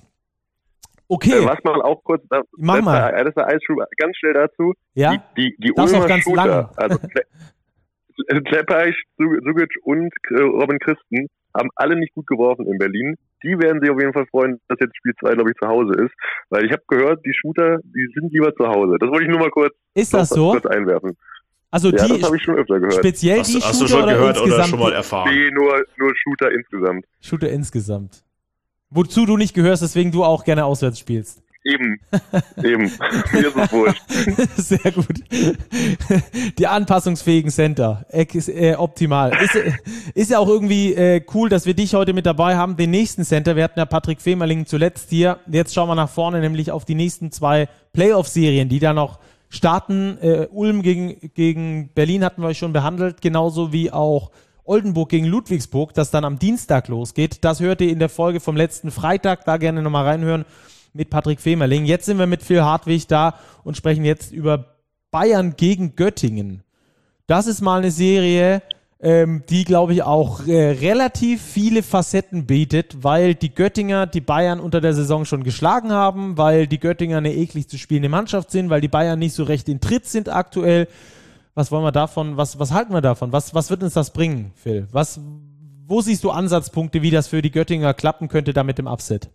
Okay. Was man auch kurz, mach mal. Das ist ganz schnell dazu. Ja? Die das Ulmer auch ganz Shooter, lang. Also Kleppeich, Sugic und Robin Christen haben alle nicht gut geworfen in Berlin. Die werden sich auf jeden Fall freuen, dass jetzt Spiel 2, glaube ich, zu Hause ist. Weil ich habe gehört, die Shooter, die sind lieber zu Hause. Das wollte ich nur mal kurz, kurz einwerfen. Also ja, die, das habe ich schon öfter gehört. Speziell die Shooter hast du schon gehört oder schon mal erfahren? Nee, nur Shooter insgesamt. Shooter insgesamt. Wozu du nicht gehörst, deswegen du auch gerne auswärts spielst. Eben. Mir ist es wurscht. Sehr gut. Die anpassungsfähigen Center. Optimal. Ist ja auch irgendwie cool, dass wir dich heute mit dabei haben. Den nächsten Center. Wir hatten ja Patrick Femerling zuletzt hier. Jetzt schauen wir nach vorne, nämlich auf die nächsten 2 Playoff-Serien, die da noch starten. Ulm gegen Berlin hatten wir euch schon behandelt. Genauso wie auch Oldenburg gegen Ludwigsburg, das dann am Dienstag losgeht. Das hört ihr in der Folge vom letzten Freitag. Da gerne nochmal reinhören. Mit Patrick Femerling. Jetzt sind wir mit Phil Hartwig da und sprechen jetzt über Bayern gegen Göttingen. Das ist mal eine Serie, die, glaube ich, auch relativ viele Facetten bietet, weil die Göttinger die Bayern unter der Saison schon geschlagen haben, weil die Göttinger eine eklig zu spielende Mannschaft sind, weil die Bayern nicht so recht in Tritt sind aktuell. Was wollen wir davon? Was halten wir davon? Was wird uns das bringen, Phil? Wo siehst du Ansatzpunkte, wie das für die Göttinger klappen könnte da mit dem Upset?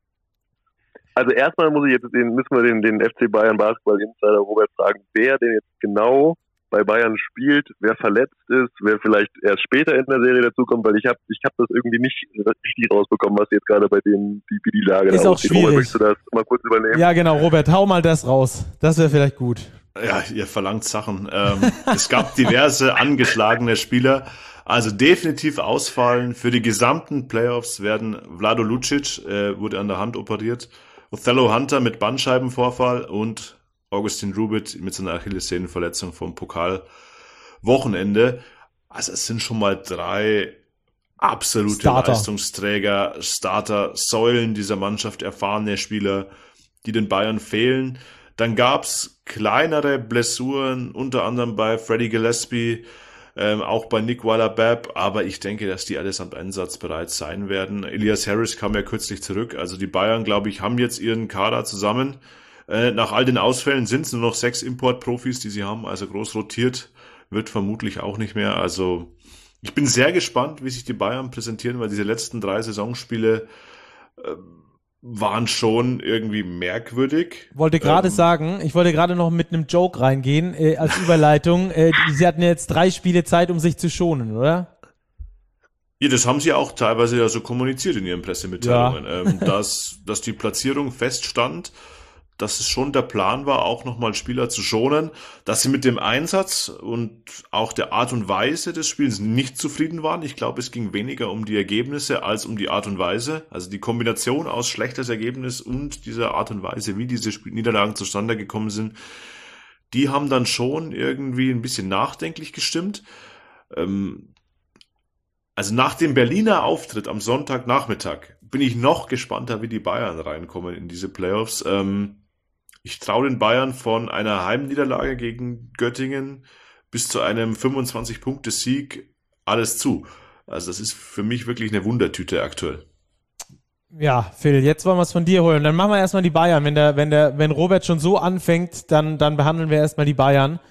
Also erstmal müssen wir den FC Bayern Basketball Insider Robert fragen, wer denn jetzt genau bei Bayern spielt, wer verletzt ist, wer vielleicht erst später in der Serie dazukommt, weil ich hab das irgendwie nicht richtig rausbekommen, was jetzt gerade bei denen wie die Lage ist da auch aussieht. schwierig. Robert, möchtest du das mal kurz übernehmen? Ja, genau, Robert, hau mal das raus. Das wäre vielleicht gut. Ja, ihr verlangt Sachen. Es gab diverse angeschlagene Spieler. Also definitiv ausfallen. Für die gesamten Playoffs werden Vlado Lucic, wurde an der Hand operiert, Othello Hunter mit Bandscheibenvorfall und Augustin Rubit mit seiner Achillessehnenverletzung vom Pokalwochenende. Also es sind schon mal 3 absolute Leistungsträger, Starter, Säulen dieser Mannschaft, erfahrene Spieler, die den Bayern fehlen. Dann gab's kleinere Blessuren, unter anderem bei Freddie Gillespie, auch bei Nick Weiler-Babb, aber ich denke, dass die allesamt einsatzbereit sein werden. Elias Harris kam ja kürzlich zurück, also die Bayern, glaube ich, haben jetzt ihren Kader zusammen. Nach all den Ausfällen sind es nur noch 6 Importprofis, die sie haben, also groß rotiert wird vermutlich auch nicht mehr. Also ich bin sehr gespannt, wie sich die Bayern präsentieren, weil diese letzten 3 Saisonspiele waren schon irgendwie merkwürdig. Ich wollte gerade noch mit einem Joke reingehen, als Überleitung. Sie hatten jetzt 3 Spiele Zeit, um sich zu schonen, oder? Ja, das haben sie auch teilweise ja so kommuniziert in ihren Pressemitteilungen, dass die Platzierung feststand, dass es schon der Plan war, auch nochmal Spieler zu schonen, dass sie mit dem Einsatz und auch der Art und Weise des Spiels nicht zufrieden waren. Ich glaube, es ging weniger um die Ergebnisse als um die Art und Weise. Also die Kombination aus schlechtes Ergebnis und dieser Art und Weise, wie diese Niederlagen zustande gekommen sind, die haben dann schon irgendwie ein bisschen nachdenklich gestimmt. Also nach dem Berliner Auftritt am Sonntagnachmittag bin ich noch gespannter, wie die Bayern reinkommen in diese Playoffs. Ich traue den Bayern von einer Heimniederlage gegen Göttingen bis zu einem 25-Punkte-Sieg alles zu. Also das ist für mich wirklich eine Wundertüte aktuell. Ja, Phil, jetzt wollen wir es von dir holen. Dann machen wir erstmal die Bayern. Wenn Robert schon so anfängt, dann behandeln wir erstmal die Bayern.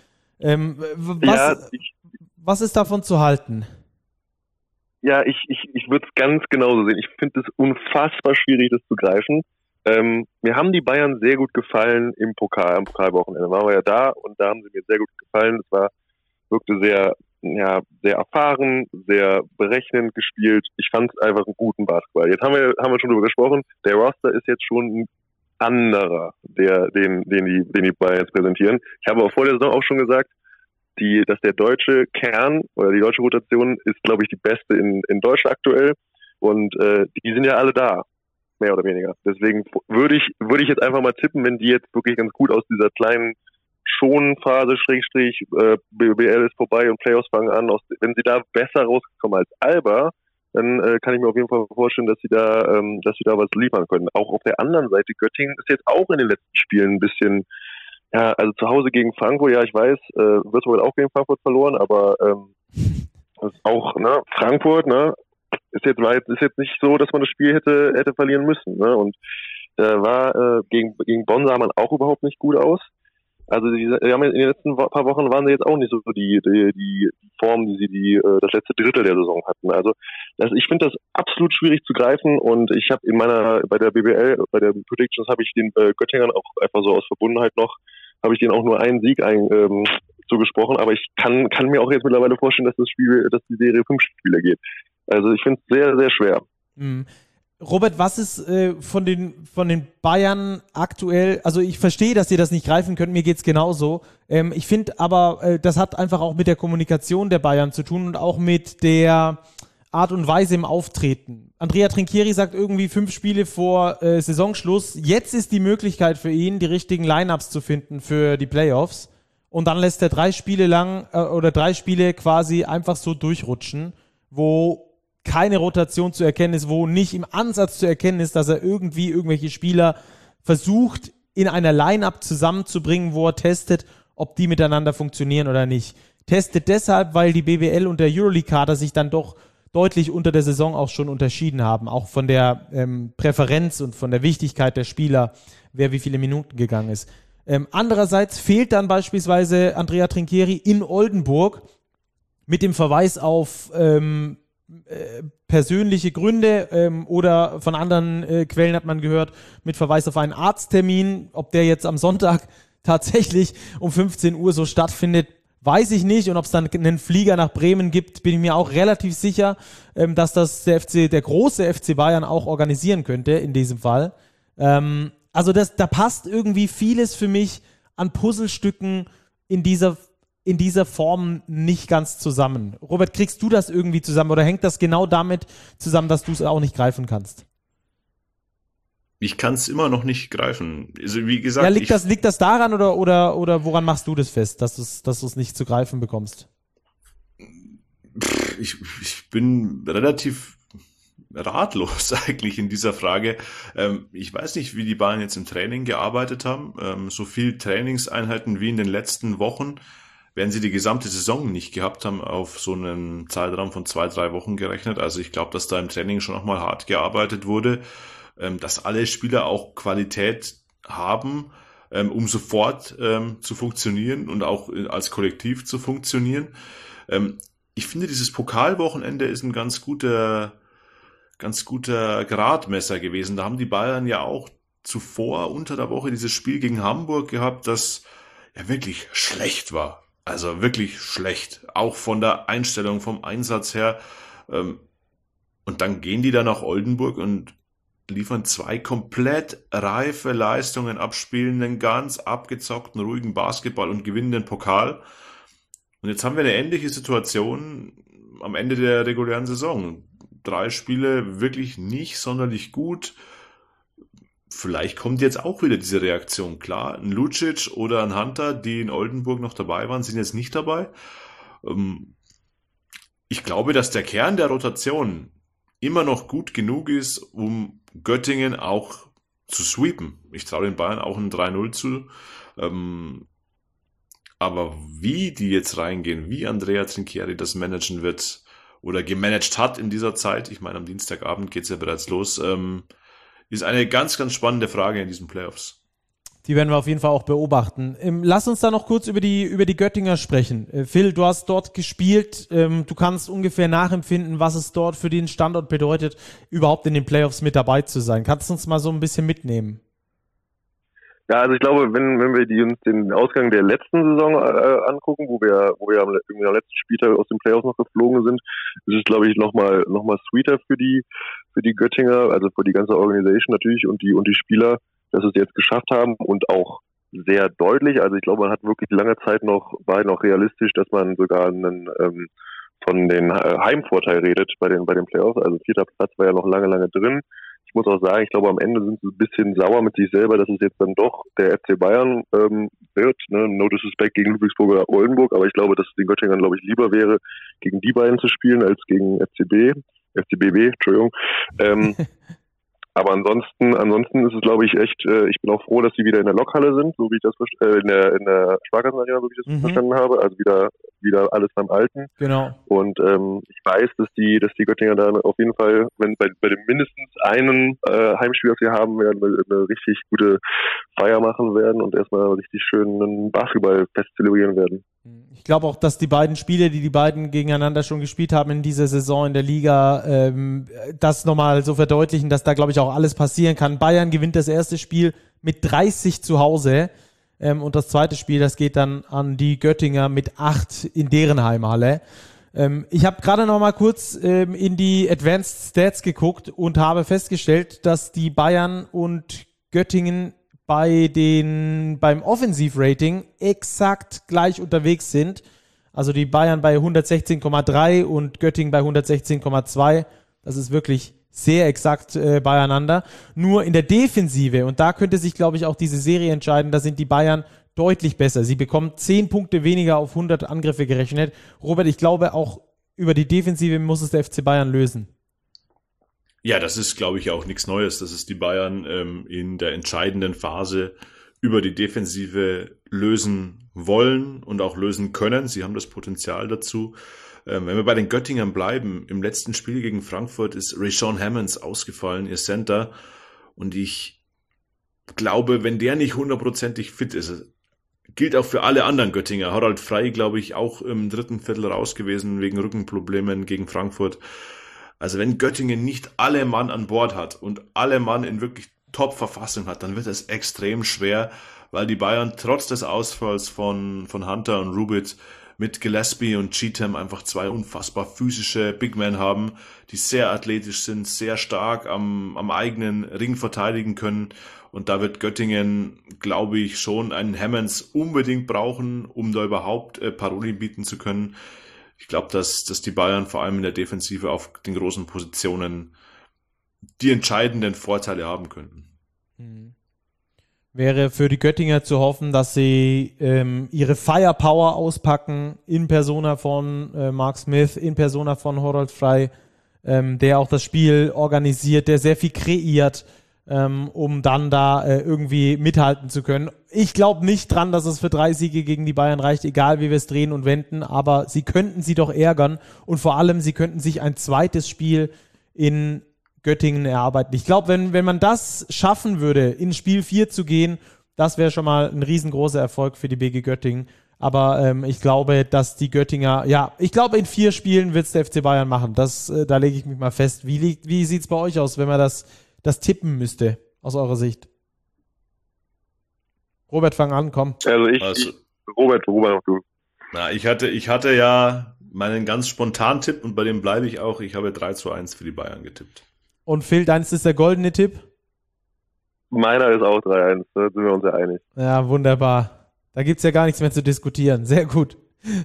Was ist davon zu halten? Ja, ich würde es ganz genauso sehen. Ich finde es unfassbar schwierig, das zu greifen. Mir haben die Bayern sehr gut gefallen im Pokal, am Pokalwochenende. Waren wir ja da und da haben sie mir sehr gut gefallen. Es wirkte sehr, ja, sehr erfahren, sehr berechnend gespielt. Ich fand es einfach einen guten Basketball. Jetzt haben wir schon darüber gesprochen. Der Roster ist jetzt schon ein anderer, den die Bayern jetzt präsentieren. Ich habe aber vor der Saison auch schon gesagt, dass der deutsche Kern oder die deutsche Rotation ist, glaube ich, die beste in Deutschland aktuell. Und die sind ja alle da, mehr oder weniger. Deswegen würde ich jetzt einfach mal tippen, wenn die jetzt wirklich ganz gut aus dieser kleinen Schonphase, BBL ist vorbei und Playoffs fangen an, wenn sie da besser rauskommen als Alba, dann kann ich mir auf jeden Fall vorstellen, dass sie da was liefern können. Auch auf der anderen Seite, Göttingen ist jetzt auch in den letzten Spielen ein bisschen, ja, also zu Hause gegen Frankfurt, ja, ich weiß, Würzburg hat auch gegen Frankfurt verloren, aber das ist auch, ne, Frankfurt, ne, ist jetzt nicht so, dass man das Spiel hätte verlieren müssen, ne, und gegen Bonn sah man auch überhaupt nicht gut aus. Also die haben in den letzten paar Wochen waren sie jetzt auch nicht so die Form, die sie das letzte Drittel der Saison hatten. Also ich finde das absolut schwierig zu greifen und ich habe bei der BBL, bei der Predictions habe ich den Göttingern auch einfach so aus Verbundenheit habe ich denen auch nur einen Sieg zugesprochen, aber ich kann mir auch jetzt mittlerweile vorstellen, dass die Serie 5 Spiele geht. Also ich finde es sehr, sehr schwer. Mhm. Robert, was ist von den Bayern aktuell, also ich verstehe, dass ihr das nicht greifen könnt, mir geht's genauso. Ich finde aber, das hat einfach auch mit der Kommunikation der Bayern zu tun und auch mit der Art und Weise im Auftreten. Andrea Trinchieri sagt irgendwie 5 Spiele vor Saisonschluss, jetzt ist die Möglichkeit für ihn, die richtigen Lineups zu finden für die Playoffs und dann lässt er 3 Spiele lang oder 3 Spiele quasi einfach so durchrutschen, wo keine Rotation zu erkennen ist, wo nicht im Ansatz zu erkennen ist, dass er irgendwie irgendwelche Spieler versucht, in einer Line-Up zusammenzubringen, wo er testet, ob die miteinander funktionieren oder nicht. Testet deshalb, weil die BBL und der Euroleague-Kader sich dann doch deutlich unter der Saison auch schon unterschieden haben, auch von der Präferenz und von der Wichtigkeit der Spieler, wer wie viele Minuten gegangen ist. Andererseits fehlt dann beispielsweise Andrea Trinchieri in Oldenburg mit dem Verweis auf persönliche Gründe oder von anderen Quellen hat man gehört, mit Verweis auf einen Arzttermin. Ob der jetzt am Sonntag tatsächlich um 15 Uhr so stattfindet, weiß ich nicht. Und ob es dann einen Flieger nach Bremen gibt, bin ich mir auch relativ sicher, dass das der große FC Bayern auch organisieren könnte in diesem Fall. Also da passt irgendwie vieles für mich an Puzzlestücken in dieser Form nicht ganz zusammen. Robert, kriegst du das irgendwie zusammen oder hängt das genau damit zusammen, dass du es auch nicht greifen kannst? Ich kann es immer noch nicht greifen. Also wie gesagt, ja, liegt das daran oder woran machst du das fest, dass du es nicht zu greifen bekommst? Ich bin relativ ratlos eigentlich in dieser Frage. Ich weiß nicht, wie die Bayern jetzt im Training gearbeitet haben. So viel Trainingseinheiten wie in den letzten Wochen werden sie die gesamte Saison nicht gehabt haben, auf so einen Zeitraum von 2-3 Wochen gerechnet. Also ich glaube, dass da im Training schon nochmal hart gearbeitet wurde, dass alle Spieler auch Qualität haben, um sofort zu funktionieren und auch als Kollektiv zu funktionieren. Ich finde, dieses Pokalwochenende ist ein ganz guter Gradmesser gewesen. Da haben die Bayern ja auch zuvor unter der Woche dieses Spiel gegen Hamburg gehabt, das ja wirklich schlecht war. Also wirklich schlecht, auch von der Einstellung, vom Einsatz her. Und dann gehen die da nach Oldenburg und liefern 2 komplett reife Leistungen ab, spielen einen ganz abgezockten, ruhigen Basketball und gewinnen den Pokal. Und jetzt haben wir eine ähnliche Situation am Ende der regulären Saison. 3 Spiele wirklich nicht sonderlich gut. Vielleicht kommt jetzt auch wieder diese Reaktion. Klar, ein Lucic oder ein Hunter, die in Oldenburg noch dabei waren, sind jetzt nicht dabei. Ich glaube, dass der Kern der Rotation immer noch gut genug ist, um Göttingen auch zu sweepen. Ich traue den Bayern auch ein 3-0 zu. Aber wie die jetzt reingehen, wie Andrea Trinchieri das managen wird oder gemanagt hat in dieser Zeit, ich meine, am Dienstagabend geht's ja bereits los, ist eine ganz, ganz spannende Frage in diesen Playoffs. Die werden wir auf jeden Fall auch beobachten. Lass uns da noch kurz über die Göttinger sprechen. Phil, du hast dort gespielt. Du kannst ungefähr nachempfinden, was es dort für den Standort bedeutet, überhaupt in den Playoffs mit dabei zu sein. Kannst du uns mal so ein bisschen mitnehmen? Ja, also ich glaube, wenn wir uns den Ausgang der letzten Saison angucken, wo wir am letzten Spieltag aus den Playoffs noch geflogen sind, ist es, glaube ich, noch mal sweeter für die Göttinger, also für die ganze Organisation natürlich und die Spieler, dass sie es jetzt geschafft haben und auch sehr deutlich. Also ich glaube, man hat wirklich lange Zeit war noch realistisch, dass man sogar von den Heimvorteil redet bei den Playoffs. Also 4. Platz war ja noch lange drin. Ich muss auch sagen, ich glaube, am Ende sind sie ein bisschen sauer mit sich selber, dass es jetzt dann doch der FC Bayern wird. Ne? No disrespect gegen Ludwigsburg oder Oldenburg, aber ich glaube, dass es den Göttingern, glaube ich, lieber wäre, gegen die beiden zu spielen, als gegen FCBB, Entschuldigung. Aber ansonsten ist es, glaube ich, echt, ich bin auch froh, dass sie wieder in der Lokhalle sind, so wie ich das in der Sparkassenarena, so wie ich das verstanden habe, also wieder alles beim Alten. Genau. Und ich weiß, dass die Göttinger da auf jeden Fall, wenn bei dem mindestens einen Heimspiel, das wir haben werden, eine richtig gute Feier machen werden und erstmal richtig schön ein Basketballfest zelebrieren werden. Ich glaube auch, dass die beiden Spiele, die beiden gegeneinander schon gespielt haben in dieser Saison in der Liga, das nochmal so verdeutlichen, dass da, glaube ich, auch alles passieren kann. Bayern gewinnt das erste Spiel mit 30 zu Hause und das zweite Spiel, das geht dann an die Göttinger mit 8 in deren Heimhalle. Ich habe gerade noch mal kurz in die Advanced Stats geguckt und habe festgestellt, dass die Bayern und Göttingen beim Offensivrating exakt gleich unterwegs sind. Also die Bayern bei 116,3 und Göttingen bei 116,2. Das ist wirklich sehr exakt beieinander. Nur in der Defensive, und da könnte sich, glaube ich, auch diese Serie entscheiden, da sind die Bayern deutlich besser. Sie bekommen 10 Punkte weniger auf 100 Angriffe gerechnet. Robert, ich glaube, auch über die Defensive muss es der FC Bayern lösen. Ja, das ist, glaube ich, auch nichts Neues, dass es die Bayern in der entscheidenden Phase über die Defensive lösen wollen und auch lösen können. Sie haben das Potenzial dazu. Wenn wir bei den Göttingern bleiben, im letzten Spiel gegen Frankfurt ist Rashawn Hammonds ausgefallen, ihr Center. Und ich glaube, wenn der nicht 100%ig fit ist, gilt auch für alle anderen Göttinger. Harald Frey, glaube ich, auch im 3. Viertel raus gewesen wegen Rückenproblemen gegen Frankfurt. Also wenn Göttingen nicht alle Mann an Bord hat und alle Mann in wirklich Top-Verfassung hat, dann wird es extrem schwer, weil die Bayern trotz des Ausfalls von Hunter und Rubit mit Gillespie und Cheatham einfach 2 unfassbar physische Big Men haben, die sehr athletisch sind, sehr stark am eigenen Ring verteidigen können. Und da wird Göttingen, glaube ich, schon einen Hammonds unbedingt brauchen, um da überhaupt Paroli bieten zu können. Ich glaube, dass die Bayern vor allem in der Defensive auf den großen Positionen die entscheidenden Vorteile haben könnten. Wäre für die Göttinger zu hoffen, dass sie ihre Firepower auspacken in Persona von Mark Smith, in Persona von Harald Frey, der auch das Spiel organisiert, der sehr viel kreiert, um dann da irgendwie mithalten zu können. Ich glaube nicht dran, dass es für 3 Siege gegen die Bayern reicht, egal wie wir es drehen und wenden, aber sie könnten sie doch ärgern und vor allem, sie könnten sich ein zweites Spiel in Göttingen erarbeiten. Ich glaube, wenn man das schaffen würde, in Spiel 4 zu gehen, das wäre schon mal ein riesengroßer Erfolg für die BG Göttingen. Aber ich glaube, dass die Göttinger, ich glaube, in 4 Spielen wird es der FC Bayern machen. Da lege ich mich mal fest. Wie sieht es bei euch aus, wenn man das tippen müsste, aus eurer Sicht? Robert, fang an, komm. Robert, du. Na, ich hatte ja meinen ganz spontanen Tipp und bei dem bleibe ich auch. Ich habe 3-1 für die Bayern getippt. Und Phil, deins ist der goldene Tipp? Meiner ist auch 3-1, da sind wir uns ja einig. Ja, wunderbar. Da gibt's ja gar nichts mehr zu diskutieren. Sehr gut.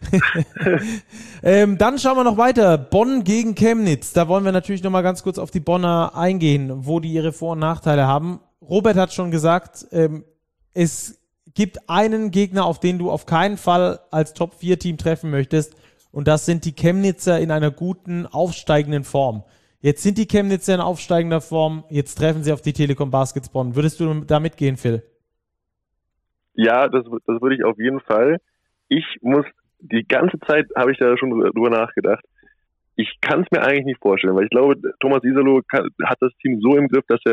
Dann schauen wir noch weiter. Bonn gegen Chemnitz. Da wollen wir natürlich noch mal ganz kurz auf die Bonner eingehen, wo die ihre Vor- und Nachteile haben. Robert hat schon gesagt, es gibt einen Gegner, auf den du auf keinen Fall als Top-4-Team treffen möchtest. Und das sind die Chemnitzer in einer guten, aufsteigenden Form. Jetzt sind die Chemnitzer in aufsteigender Form. Jetzt treffen sie auf die Telekom Baskets Bonn. Würdest du da mitgehen, Phil? Ja, das würde ich auf jeden Fall. Die ganze Zeit habe ich da schon drüber nachgedacht. Ich kann es mir eigentlich nicht vorstellen, weil ich glaube, Thomas Iserloh hat das Team so im Griff, dass er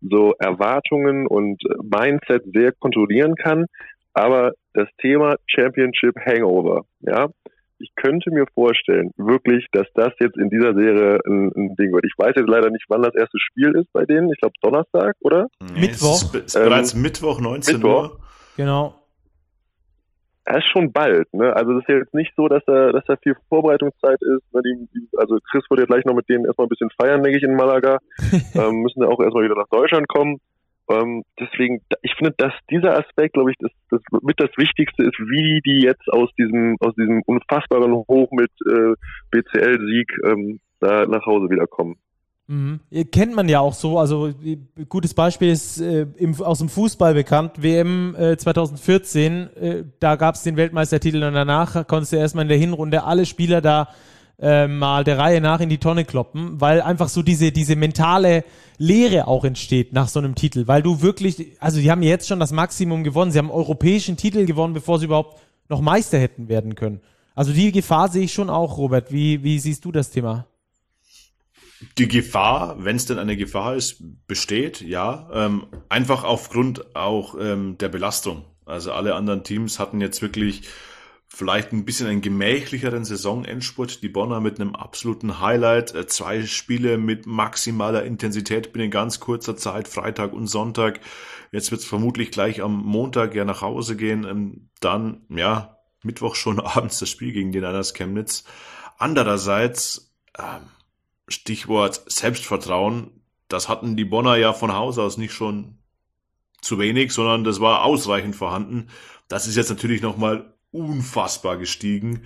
so Erwartungen und Mindset sehr kontrollieren kann. Aber das Thema Championship Hangover, ja, ich könnte mir vorstellen, wirklich, dass das jetzt in dieser Serie ein Ding wird. Ich weiß jetzt leider nicht, wann das erste Spiel ist bei denen. Ich glaube Donnerstag, oder? Nee, Mittwoch. Es ist bereits Mittwoch, 19 Uhr. Genau. Das ist schon bald, ne? Also das ist ja jetzt nicht so, dass da viel Vorbereitungszeit ist. Ne? Also Chris wird ja gleich noch mit denen erstmal ein bisschen feiern, denke ich, in Malaga. Müssen ja auch erstmal wieder nach Deutschland kommen. Deswegen, ich finde, dass dieser Aspekt, glaube ich, das mit das Wichtigste ist, wie die jetzt aus diesem unfassbaren Hoch mit BCL-Sieg da nach Hause wiederkommen. Kennt man ja auch so, also gutes Beispiel ist aus dem Fußball bekannt, WM 2014, da gab es den Weltmeistertitel und danach konntest du erstmal in der Hinrunde alle Spieler da mal der Reihe nach in die Tonne kloppen, weil einfach so diese mentale Leere auch entsteht nach so einem Titel, weil du wirklich, also die haben jetzt schon das Maximum gewonnen, sie haben europäischen Titel gewonnen, bevor sie überhaupt noch Meister hätten werden können. Also die Gefahr sehe ich schon auch, Robert. Wie siehst du das Thema? Die Gefahr, wenn es denn eine Gefahr ist, besteht, ja. Einfach aufgrund auch der Belastung. Also alle anderen Teams hatten jetzt wirklich vielleicht ein bisschen einen gemächlicheren Saisonendspurt. Die Bonner mit einem absoluten Highlight. 2 Spiele mit maximaler Intensität binnen ganz kurzer Zeit, Freitag und Sonntag. Jetzt wird es vermutlich gleich am Montag ja nach Hause gehen. Dann, ja, Mittwoch schon abends das Spiel gegen die Niners Chemnitz. Andererseits, Stichwort Selbstvertrauen, das hatten die Bonner ja von Haus aus nicht schon zu wenig, sondern das war ausreichend vorhanden. Das ist jetzt natürlich nochmal unfassbar gestiegen.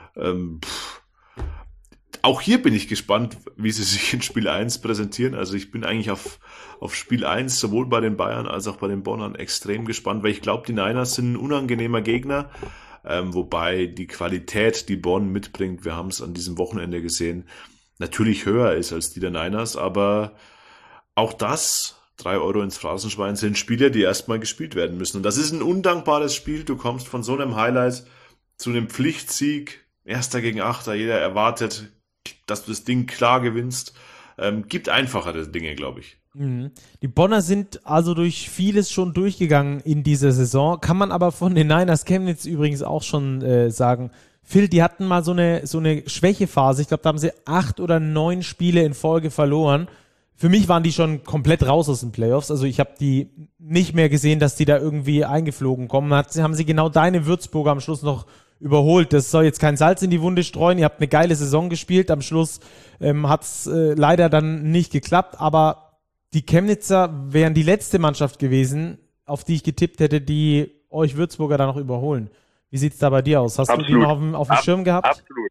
Auch hier bin ich gespannt, wie sie sich in Spiel 1 präsentieren. Also ich bin eigentlich auf Spiel 1 sowohl bei den Bayern als auch bei den Bonnern extrem gespannt, weil ich glaube, die Niners sind ein unangenehmer Gegner, wobei die Qualität, die Bonn mitbringt, wir haben es an diesem Wochenende gesehen, natürlich höher ist als die der Niners, aber auch das, 3 Euro ins Phrasenschwein, sind Spiele, die erstmal gespielt werden müssen. Und das ist ein undankbares Spiel. Du kommst von so einem Highlight zu einem Pflichtsieg, 1. gegen 8. Jeder erwartet, dass du das Ding klar gewinnst. Gibt einfachere Dinge, glaube ich. Die Bonner sind also durch vieles schon durchgegangen in dieser Saison. Kann man aber von den Niners Chemnitz übrigens auch schon sagen. Phil, die hatten mal so eine Schwächephase. Ich glaube, da haben sie 8 oder 9 Spiele in Folge verloren. Für mich waren die schon komplett raus aus den Playoffs. Also ich habe die nicht mehr gesehen, dass die da irgendwie eingeflogen kommen. Haben sie genau deine Würzburger am Schluss noch überholt. Das soll jetzt kein Salz in die Wunde streuen. Ihr habt eine geile Saison gespielt. Am Schluss hat es leider dann nicht geklappt. Aber die Chemnitzer wären die letzte Mannschaft gewesen, auf die ich getippt hätte, die euch Würzburger da noch überholen. Wie sieht's da bei dir aus? Hast Absolut. Du die noch auf dem Schirm gehabt? Absolut.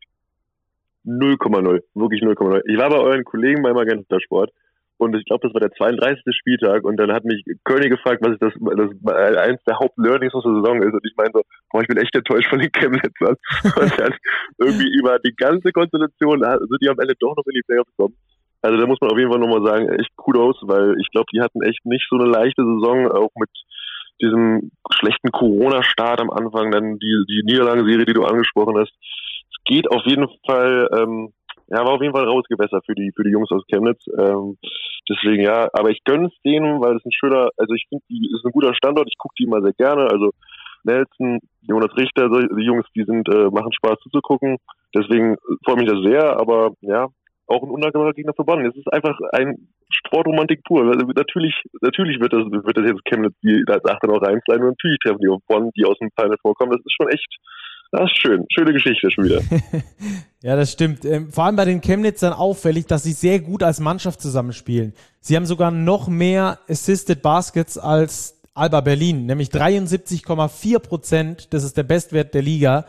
0,0. Wirklich 0,0. Ich war bei euren Kollegen beim Magenta Sport und ich glaube, das war der 32. Spieltag und dann hat mich Kölni gefragt, was das eins der Hauptlearnings aus der Saison ist und ich meine so, boah, ich bin echt enttäuscht von den Chemnitzern. Und dann irgendwie über die ganze Konstellation sind die am Ende doch noch in die Playoffs gekommen. Also da muss man auf jeden Fall nochmal sagen, echt Kudos, weil ich glaube, die hatten echt nicht so eine leichte Saison, auch mit diesem schlechten Corona-Start am Anfang, dann die Niederlagenserie, die du angesprochen hast. Es geht auf jeden Fall, war auf jeden Fall rausgebessert für die Jungs aus Chemnitz. Deswegen ja, aber ich gönn's denen, weil es ein schöner, also ich finde, die ist ein guter Standort, ich gucke die immer sehr gerne, also Nelson, Jonas Richter, die Jungs, die sind, machen Spaß zuzugucken. Deswegen freue mich das sehr, aber ja, auch ein undankbarer Gegner für Bonn. Es ist einfach ein Sportromantik pur. Also natürlich wird das jetzt Chemnitz die als Achter noch reinsliden und natürlich treffen die auf Bonn, die aus dem Final vorkommen. Das ist schon echt, das ist schön. Schöne Geschichte schon wieder. Ja, das stimmt. Vor allem bei den Chemnitzern auffällig, dass sie sehr gut als Mannschaft zusammenspielen. Sie haben sogar noch mehr Assisted Baskets als Alba Berlin, nämlich 73,4%. Das ist der Bestwert der Liga.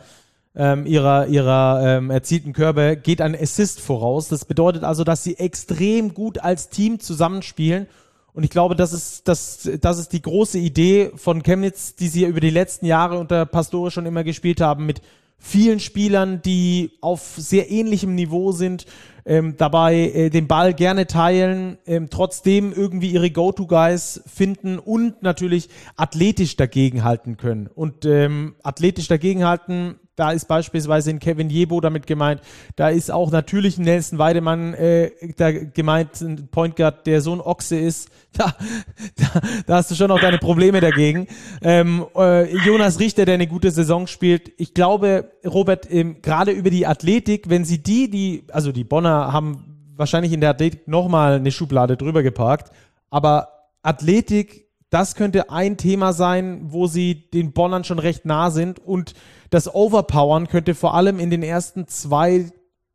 Ihrer erzielten Körbe geht ein Assist voraus. Das bedeutet also, dass sie extrem gut als Team zusammenspielen. Und ich glaube, das ist die große Idee von Chemnitz, die sie über die letzten Jahre unter Pastore schon immer gespielt haben, mit vielen Spielern, die auf sehr ähnlichem Niveau sind, dabei den Ball gerne teilen, trotzdem irgendwie ihre Go-To-Guys finden und natürlich athletisch dagegenhalten können. Und athletisch dagegenhalten, Da ist beispielsweise in Kevin Jebo damit gemeint. Da ist auch natürlich Nelson Weidemann da gemeint, ein Point Guard, der so ein Ochse ist. Da hast du schon auch deine Probleme dagegen. Jonas Richter, der eine gute Saison spielt. Ich glaube, Robert, gerade über die Athletik, wenn sie die Bonner haben wahrscheinlich in der Athletik nochmal eine Schublade drüber geparkt, aber Athletik, das könnte ein Thema sein, wo sie den Bonnern schon recht nah sind, und das Overpowern könnte vor allem in den ersten zwei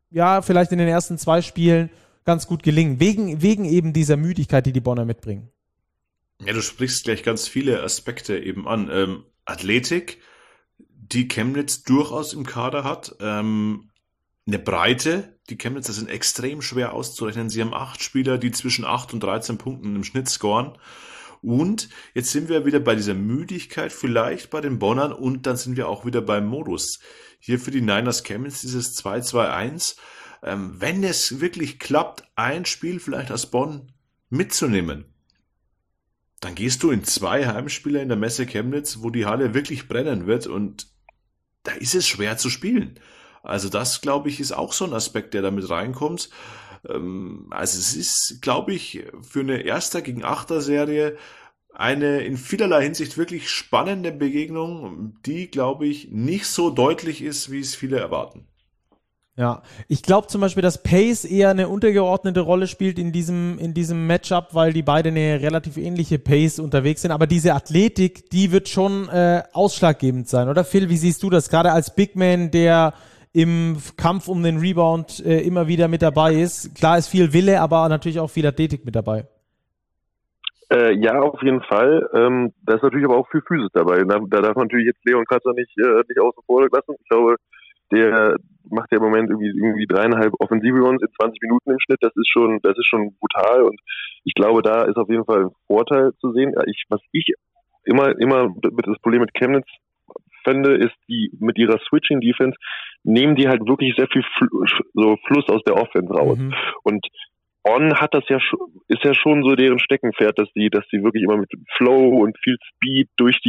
Spielen ganz gut gelingen, wegen eben dieser Müdigkeit, die die Bonner mitbringen. Ja, du sprichst gleich ganz viele Aspekte eben an. Athletik, die Chemnitz durchaus im Kader hat, eine Breite, die Chemnitzer sind extrem schwer auszurechnen. Sie haben 8 Spieler, die zwischen 8 und 13 Punkten im Schnitt scoren. Und jetzt sind wir wieder bei dieser Müdigkeit vielleicht bei den Bonnern, und dann sind wir auch wieder beim Modus. Hier für die Niners Chemnitz dieses 2-2-1. Wenn es wirklich klappt, ein Spiel vielleicht aus Bonn mitzunehmen, dann gehst du in 2 Heimspiele in der Messe Chemnitz, wo die Halle wirklich brennen wird, und da ist es schwer zu spielen. Also das, glaube ich, ist auch so ein Aspekt, der da mit reinkommt. Also es ist, glaube ich, für eine Erster gegen Achter Serie eine in vielerlei Hinsicht wirklich spannende Begegnung, die, glaube ich, nicht so deutlich ist, wie es viele erwarten. Ja, ich glaube zum Beispiel, dass Pace eher eine untergeordnete Rolle spielt in diesem Matchup, weil die beide eine relativ ähnliche Pace unterwegs sind. Aber diese Athletik, die wird schon ausschlaggebend sein, oder Phil? Wie siehst du das? Gerade als Big Man, der im Kampf um den Rebound immer wieder mit dabei ist. Klar ist viel Wille, aber natürlich auch viel Athletik mit dabei. Ja, auf jeden Fall. Da ist natürlich aber auch viel Physis dabei. Da darf man natürlich jetzt Leon Kratzer nicht außen vor lassen. Ich glaube, der macht ja im Moment irgendwie 3,5 Offensive-Rebounds in 20 Minuten im Schnitt. Das ist schon brutal, und ich glaube, da ist auf jeden Fall ein Vorteil zu sehen. Was ich immer das Problem mit Chemnitz finde, ist, die mit ihrer Switching-Defense nehmen die halt wirklich sehr viel Fluss aus der Offense raus. Mhm. Und Bonn hat das ist ja schon so deren Steckenpferd, dass die wirklich immer mit Flow und viel Speed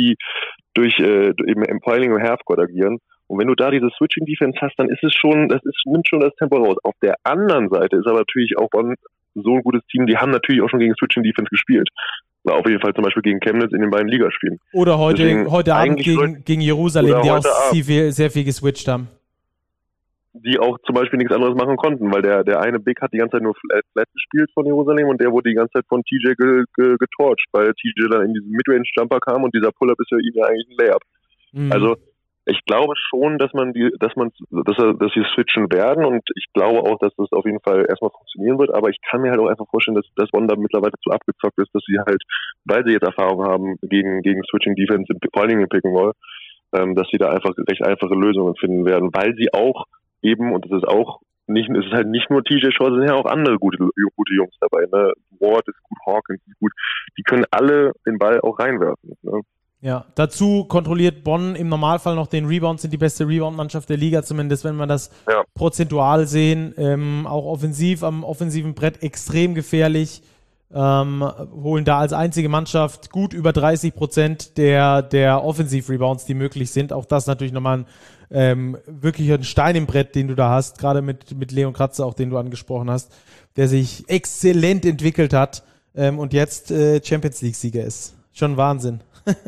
eben vor allen Dingen im Halfcourt agieren. Und wenn du da diese Switching-Defense hast, dann nimmt schon das Tempo raus. Auf der anderen Seite ist aber natürlich auch Bonn so ein gutes Team, die haben natürlich auch schon gegen Switching-Defense gespielt. Auf jeden Fall zum Beispiel gegen Chemnitz in den beiden Ligaspielen. Oder heute Abend gegen Jerusalem, die auch sehr viel geswitcht haben. Die auch zum Beispiel nichts anderes machen konnten, weil der eine Big hat die ganze Zeit nur flat gespielt von Jerusalem, und der wurde die ganze Zeit von TJ getorcht, weil TJ dann in diesen Midrange-Jumper kam, und dieser Pull-Up ist für ihn ja eigentlich ein Layup. Mhm. Also ich glaube schon, dass sie switchen werden, und ich glaube auch, dass das auf jeden Fall erstmal funktionieren wird, aber ich kann mir halt auch einfach vorstellen, dass Bonn da mittlerweile zu abgezockt ist, dass sie halt, weil sie jetzt Erfahrung haben gegen Switching Defense, vor allen Dingen im Pick and Roll, dass sie da einfach recht einfache Lösungen finden werden, weil sie auch eben, und es ist halt nicht nur TJ Short, es sind ja auch andere gute Jungs dabei, ne? Ward ist gut, Hawkins ist gut, die können alle den Ball auch reinwerfen, ne? Ja, dazu kontrolliert Bonn im Normalfall noch den Rebound, sind die beste Rebound-Mannschaft der Liga, zumindest wenn wir das prozentual sehen. Auch offensiv, am offensiven Brett extrem gefährlich. Holen da als einzige Mannschaft gut über 30% der Offensiv-Rebounds, die möglich sind. Auch das natürlich nochmal wirklich ein Stein im Brett, den du da hast, gerade mit Leon Kratzer, auch den du angesprochen hast, der sich exzellent entwickelt hat und jetzt Champions League-Sieger ist. Schon Wahnsinn.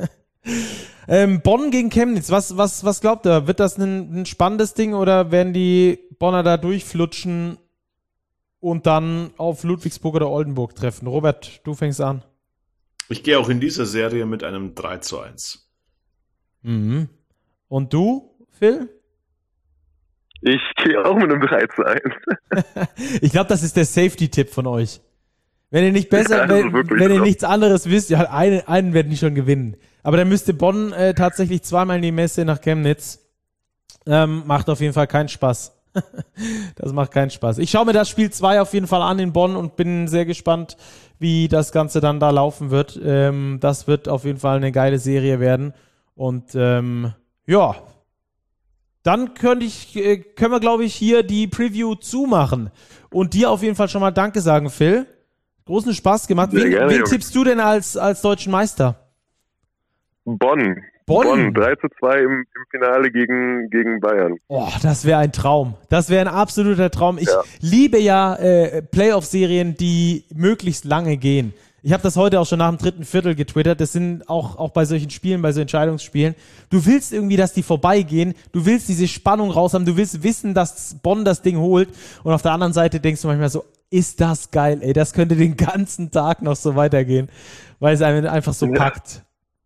Bonn gegen Chemnitz, was glaubt ihr? Wird das ein spannendes Ding, oder werden die Bonner da durchflutschen und dann auf Ludwigsburg oder Oldenburg treffen? Robert, du fängst an. Ich gehe auch in dieser Serie mit einem 3-1. Mhm. Und du, Phil? Ich gehe auch mit einem 3-1. Ich glaube, das ist der Safety-Tipp von euch. Wenn ihr nicht wenn ihr nichts anderes wisst, ja, einen werden die schon gewinnen. Aber dann müsste Bonn tatsächlich zweimal in die Messe nach Chemnitz. Macht auf jeden Fall keinen Spaß. Das macht keinen Spaß. Ich schaue mir das Spiel 2 auf jeden Fall an in Bonn und bin sehr gespannt, wie das Ganze dann da laufen wird. Das wird auf jeden Fall eine geile Serie werden. Und ja, dann können wir, glaube ich, hier die Preview zumachen. Und dir auf jeden Fall schon mal Danke sagen, Phil. Großen Spaß gemacht. Wen tippst du denn als deutschen Meister? Bonn. Bonn 3:2 im Finale gegen Bayern. Oh, das wäre ein Traum. Das wäre ein absoluter Traum. Ich liebe ja Playoff-Serien, die möglichst lange gehen. Ich habe das heute auch schon nach dem 3. Viertel getwittert. Das sind auch bei solchen Spielen, bei so Entscheidungsspielen. Du willst irgendwie, dass die vorbeigehen. Du willst diese Spannung raus haben. Du willst wissen, dass Bonn das Ding holt. Und auf der anderen Seite denkst du manchmal so, ist das geil, ey. Das könnte den ganzen Tag noch so weitergehen, weil es einen einfach so packt.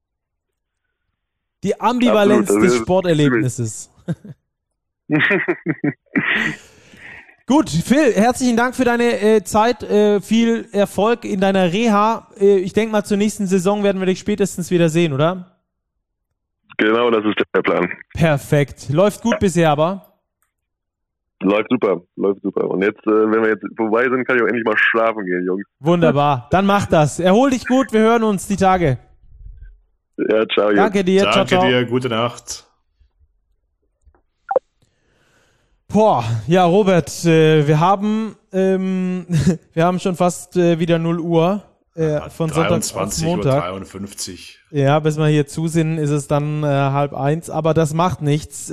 Die Ambivalenz des Sporterlebnisses. Gut, Phil, herzlichen Dank für deine Zeit. Viel Erfolg in deiner Reha. Ich denke mal, zur nächsten Saison werden wir dich spätestens wieder sehen, oder? Genau, das ist der Plan. Perfekt. Läuft gut bisher aber? Läuft super. Und jetzt, wenn wir jetzt vorbei sind, kann ich auch endlich mal schlafen gehen, Jungs. Wunderbar. Dann mach das. Erhol dich gut. Wir hören uns die Tage. Ja, ciao. Danke dir. Danke ciao. dir. Gute Nacht. Boah, ja, Robert, wir haben schon fast wieder 0 Uhr von Sonntag auf Montag. 23:53 Uhr. Ja, bis wir hier zu sind, ist es dann 12:30, aber das macht nichts.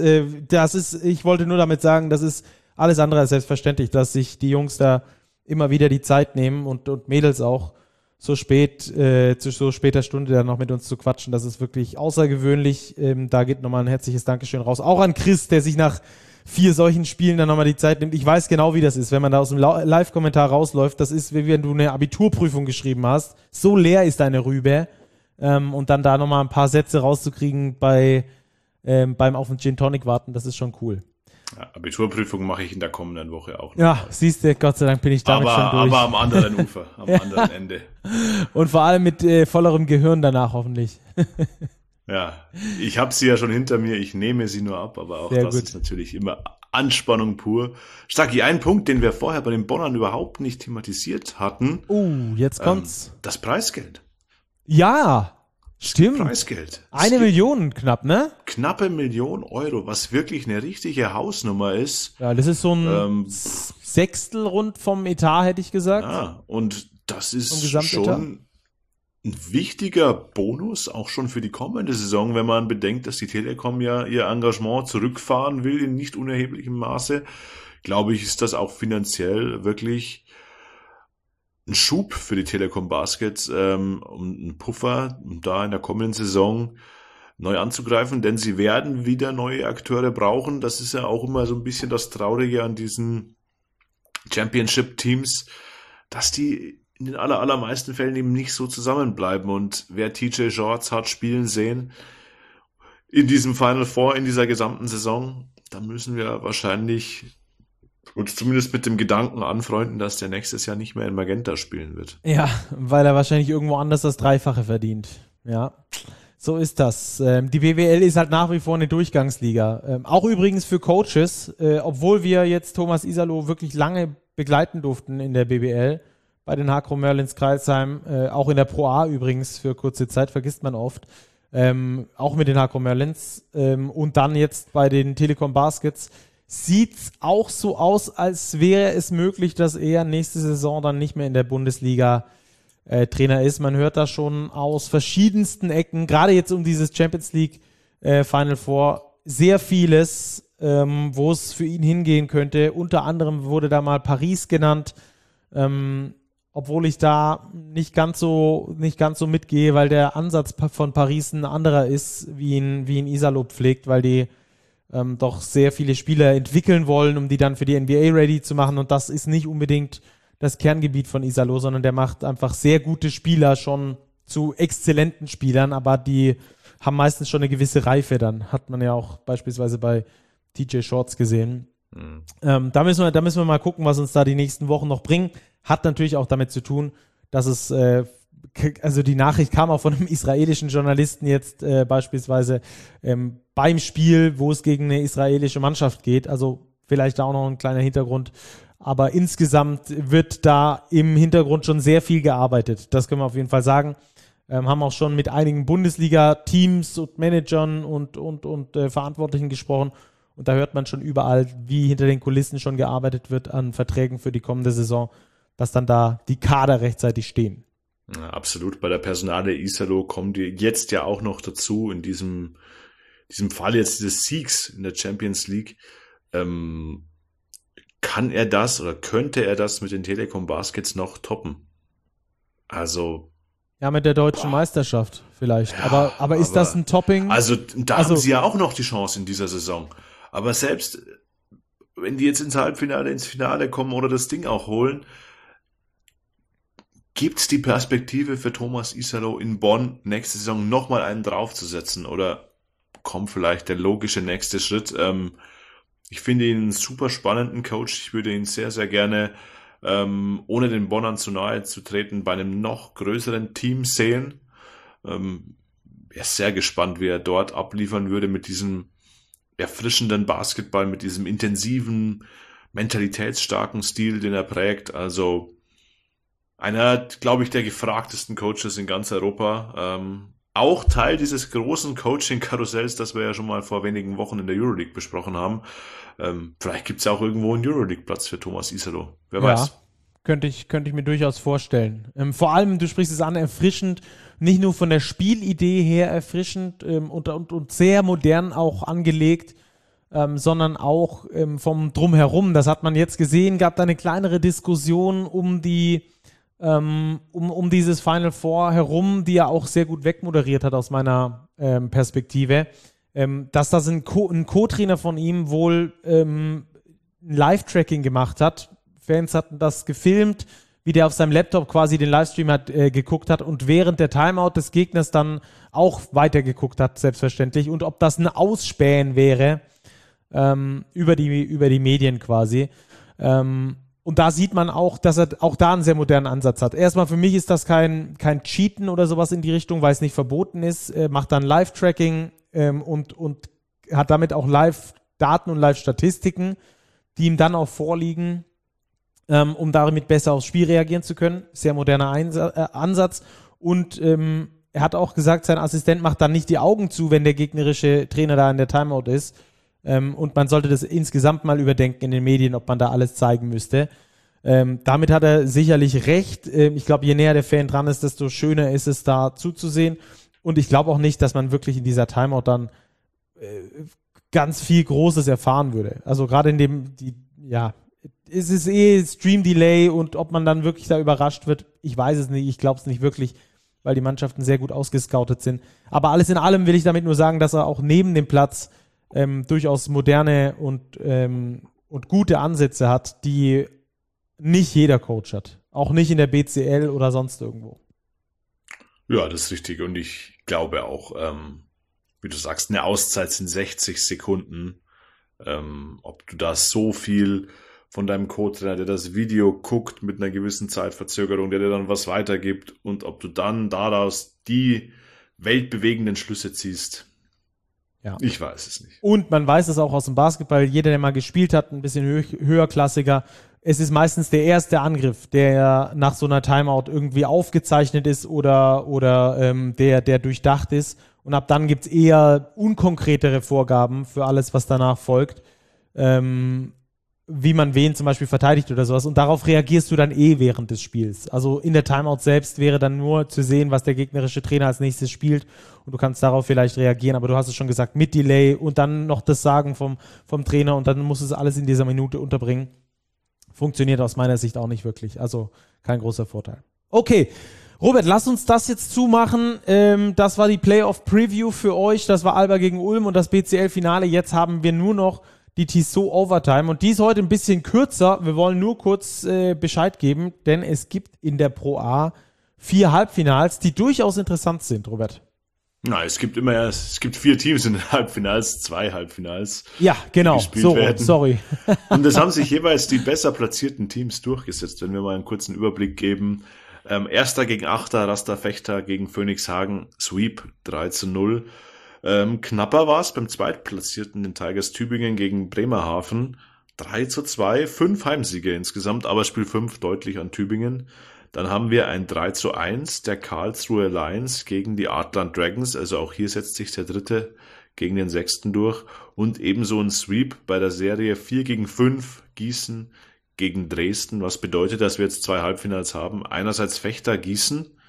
Ich wollte nur damit sagen, das ist alles andere als selbstverständlich, dass sich die Jungs da immer wieder die Zeit nehmen und Mädels auch so spät, zu so später Stunde dann noch mit uns zu quatschen. Das ist wirklich außergewöhnlich. Da geht nochmal ein herzliches Dankeschön raus. Auch an Chris, der sich nach 4 solchen Spielen dann nochmal die Zeit nimmt. Ich weiß genau, wie das ist, wenn man da aus dem Live-Kommentar rausläuft. Das ist, wie wenn du eine Abiturprüfung geschrieben hast. So leer ist deine Rübe. Und dann da nochmal ein paar Sätze rauszukriegen beim auf den Gin Tonic warten, das ist schon cool. Ja, Abiturprüfung mache ich in der kommenden Woche auch noch. Ja, siehst du, Gott sei Dank bin ich damit schon durch. Aber am anderen Ufer, am anderen Ende. Und vor allem mit vollerem Gehirn danach hoffentlich. Ja, ich habe sie ja schon hinter mir, ich nehme sie nur ab, aber auch das ist natürlich immer Anspannung pur. Stacki, ein Punkt, den wir vorher bei den Bonnern überhaupt nicht thematisiert hatten. Jetzt kommt's. Das Preisgeld. Ja, stimmt. Preisgeld. 1 Million knapp, ne? Knappe 1 Million Euro, was wirklich eine richtige Hausnummer ist. Ja, das ist so ein Sechstel rund vom Etat, hätte ich gesagt. Ja, und das ist schon ein wichtiger Bonus, auch schon für die kommende Saison, wenn man bedenkt, dass die Telekom ja ihr Engagement zurückfahren will in nicht unerheblichem Maße. Glaube ich, ist das auch finanziell wirklich ein Schub für die Telekom Baskets, um einen Puffer, um da in der kommenden Saison neu anzugreifen, denn sie werden wieder neue Akteure brauchen. Das ist ja auch immer so ein bisschen das Traurige an diesen Championship-Teams, dass die in den allermeisten Fällen eben nicht so zusammenbleiben. Und wer TJ Shorts hat spielen sehen in diesem Final Four, in dieser gesamten Saison, da müssen wir wahrscheinlich uns zumindest mit dem Gedanken anfreunden, dass der nächstes Jahr nicht mehr in Magenta spielen wird. Ja, weil er wahrscheinlich irgendwo anders das Dreifache verdient. Ja, so ist das. Die BWL ist halt nach wie vor eine Durchgangsliga. Auch übrigens für Coaches, obwohl wir jetzt Thomas Iserloh wirklich lange begleiten durften in der BWL, bei den Hakro Merlins Crailsheim, auch in der Pro A übrigens für kurze Zeit, vergisst man oft, auch mit den Hakro Merlins und dann jetzt bei den Telekom Baskets, sieht's auch so aus, als wäre es möglich, dass er nächste Saison dann nicht mehr in der Bundesliga Trainer ist. Man hört da schon aus verschiedensten Ecken, gerade jetzt um dieses Champions League Final Four, sehr vieles, wo es für ihn hingehen könnte. Unter anderem wurde da mal Paris genannt, obwohl ich da nicht ganz so mitgehe, weil der Ansatz von Paris ein anderer ist, wie ihn Iserloh pflegt, weil die doch sehr viele Spieler entwickeln wollen, um die dann für die NBA ready zu machen, und das ist nicht unbedingt das Kerngebiet von Iserloh, sondern der macht einfach sehr gute Spieler schon zu exzellenten Spielern, aber die haben meistens schon eine gewisse Reife dann, hat man ja auch beispielsweise bei TJ Shorts gesehen. Da müssen wir mal gucken, was uns da die nächsten Wochen noch bringen. Hat natürlich auch damit zu tun, dass es, also die Nachricht kam auch von einem israelischen Journalisten jetzt beispielsweise beim Spiel, wo es gegen eine israelische Mannschaft geht. Also vielleicht da auch noch ein kleiner Hintergrund. Aber insgesamt wird da im Hintergrund schon sehr viel gearbeitet. Das können wir auf jeden Fall sagen. Haben auch schon mit einigen Bundesliga-Teams und Managern und Verantwortlichen gesprochen. Und da hört man schon überall, wie hinter den Kulissen schon gearbeitet wird an Verträgen für die kommende Saison, dass dann da die Kader rechtzeitig stehen. Ja, absolut. Bei der Personalie Iserlohn kommen die jetzt ja auch noch dazu, in diesem Fall jetzt des Siegs in der Champions League. Kann er das oder könnte er das mit den Telekom Baskets noch toppen? Also. Ja, mit der deutschen Meisterschaft vielleicht. Ja, aber ist das ein Topping? Also da haben sie ja auch noch die Chance in dieser Saison. Aber selbst wenn die jetzt ins Halbfinale, ins Finale kommen oder das Ding auch holen, gibt's die Perspektive für Thomas Iserlohn in Bonn nächste Saison nochmal einen draufzusetzen? Oder kommt vielleicht der logische nächste Schritt? Ich finde ihn einen super spannenden Coach. Ich würde ihn sehr, sehr gerne, ohne den Bonnern zu nahe zu treten, bei einem noch größeren Team sehen. Wäre sehr gespannt, wie er dort abliefern würde mit diesem erfrischenden Basketball, mit diesem intensiven, mentalitätsstarken Stil, den er prägt. Also einer, glaube ich, der gefragtesten Coaches in ganz Europa. Auch Teil dieses großen Coaching-Karussells, das wir ja schon mal vor wenigen Wochen in der Euroleague besprochen haben. Vielleicht gibt es ja auch irgendwo einen Euroleague-Platz für Thomas Iserlohn. Wer weiß. Könnte ich mir durchaus vorstellen. Vor allem, du sprichst es an, erfrischend, nicht nur von der Spielidee her erfrischend und sehr modern auch angelegt, sondern auch vom Drumherum. Das hat man jetzt gesehen, gab da eine kleinere Diskussion um dieses Final Four herum, die er auch sehr gut wegmoderiert hat aus meiner Perspektive, dass das ein Co-Trainer von ihm wohl ein Live-Tracking gemacht hat. Fans hatten das gefilmt, wie der auf seinem Laptop quasi den Livestream geguckt hat und während der Timeout des Gegners dann auch weitergeguckt hat, selbstverständlich. Und ob das ein Ausspähen wäre über die Medien quasi. Und da sieht man auch, dass er auch da einen sehr modernen Ansatz hat. Erstmal für mich ist das kein Cheaten oder sowas in die Richtung, weil es nicht verboten ist. Macht dann Live-Tracking und hat damit auch Live-Daten und Live-Statistiken, die ihm dann auch vorliegen, um damit besser aufs Spiel reagieren zu können. Sehr moderner Ansatz. Und er hat auch gesagt, sein Assistent macht dann nicht die Augen zu, wenn der gegnerische Trainer da in der Timeout ist. Und man sollte das insgesamt mal überdenken in den Medien, ob man da alles zeigen müsste. Damit hat er sicherlich recht. Ich glaube, je näher der Fan dran ist, desto schöner ist es, da zuzusehen. Und ich glaube auch nicht, dass man wirklich in dieser Timeout dann ganz viel Großes erfahren würde. Also gerade in dem, es ist Stream-Delay und ob man dann wirklich da überrascht wird, ich weiß es nicht, ich glaube es nicht wirklich, weil die Mannschaften sehr gut ausgescoutet sind. Aber alles in allem will ich damit nur sagen, dass er auch neben dem Platz durchaus moderne und gute Ansätze hat, die nicht jeder Coach hat. Auch nicht in der BCL oder sonst irgendwo. Ja, das ist richtig. Und ich glaube auch, wie du sagst, eine Auszeit sind 60 Sekunden. Ob du da so viel von deinem Co-Trainer, der das Video guckt mit einer gewissen Zeitverzögerung, der dir dann was weitergibt und ob du dann daraus die weltbewegenden Schlüsse ziehst. Ja. Ich weiß es nicht. Und man weiß es auch aus dem Basketball, jeder, der mal gespielt hat, ein bisschen höherklassiger, es ist meistens der erste Angriff, der nach so einer Timeout irgendwie aufgezeichnet ist oder der durchdacht ist. Und ab dann gibt es eher unkonkretere Vorgaben für alles, was danach folgt, wie man wen zum Beispiel verteidigt oder sowas. Und darauf reagierst du dann während des Spiels. Also in der Timeout selbst wäre dann nur zu sehen, was der gegnerische Trainer als nächstes spielt. Und du kannst darauf vielleicht reagieren. Aber du hast es schon gesagt, mit Delay und dann noch das Sagen vom Trainer und dann musst du es alles in dieser Minute unterbringen. Funktioniert aus meiner Sicht auch nicht wirklich. Also kein großer Vorteil. Okay, Robert, lass uns das jetzt zumachen. Das war die Playoff-Preview für euch. Das war Alba gegen Ulm und das BCL-Finale. Jetzt haben wir nur noch die Tissot Overtime und die ist heute ein bisschen kürzer. Wir wollen nur kurz Bescheid geben, denn es gibt in der Pro A 4 Halbfinals, die durchaus interessant sind, Robert. Na, es gibt 4 Teams in den Halbfinals, 2 Halbfinals. Ja, genau, so, sorry. Und es haben sich jeweils die besser platzierten Teams durchgesetzt, wenn wir mal einen kurzen Überblick geben. Erster gegen Achter, Rasta Fechter gegen Phoenix Hagen, Sweep 3-0. Knapper war es beim Zweitplatzierten, den Tigers Tübingen gegen Bremerhaven. 3-2, 5 Heimsiege insgesamt, aber Spiel 5 deutlich an Tübingen. Dann haben wir ein 3-1 der Karlsruhe Lions gegen die Artland Dragons, also auch hier setzt sich der Dritte gegen den Sechsten durch. Und ebenso ein Sweep bei der Serie 4-5 Gießen gegen Dresden, was bedeutet, dass wir jetzt 2 Halbfinals haben. Einerseits Fechter Gießen,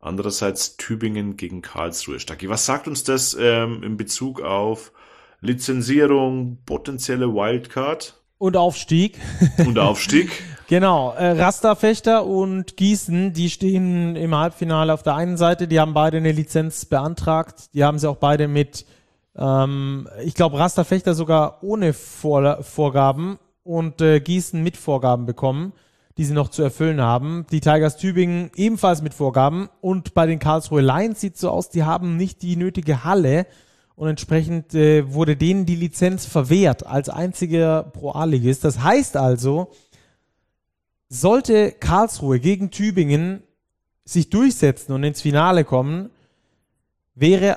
Andererseits Tübingen gegen Karlsruhe. Stacki, was sagt uns das in Bezug auf Lizenzierung, potenzielle Wildcard? Und Aufstieg. Und Aufstieg. Genau. Raster-Fechter und Gießen, die stehen im Halbfinale auf der einen Seite. Die haben beide eine Lizenz beantragt. Die haben sie auch beide mit, ich glaube, Raster-Fechter sogar ohne Vorgaben und Gießen mit Vorgaben bekommen, die sie noch zu erfüllen haben. Die Tigers Tübingen ebenfalls mit Vorgaben. Und bei den Karlsruhe Lions sieht es so aus, die haben nicht die nötige Halle. Und entsprechend wurde denen die Lizenz verwehrt als einziger Pro-A-Ligist. Das heißt also, sollte Karlsruhe gegen Tübingen sich durchsetzen und ins Finale kommen, gäbe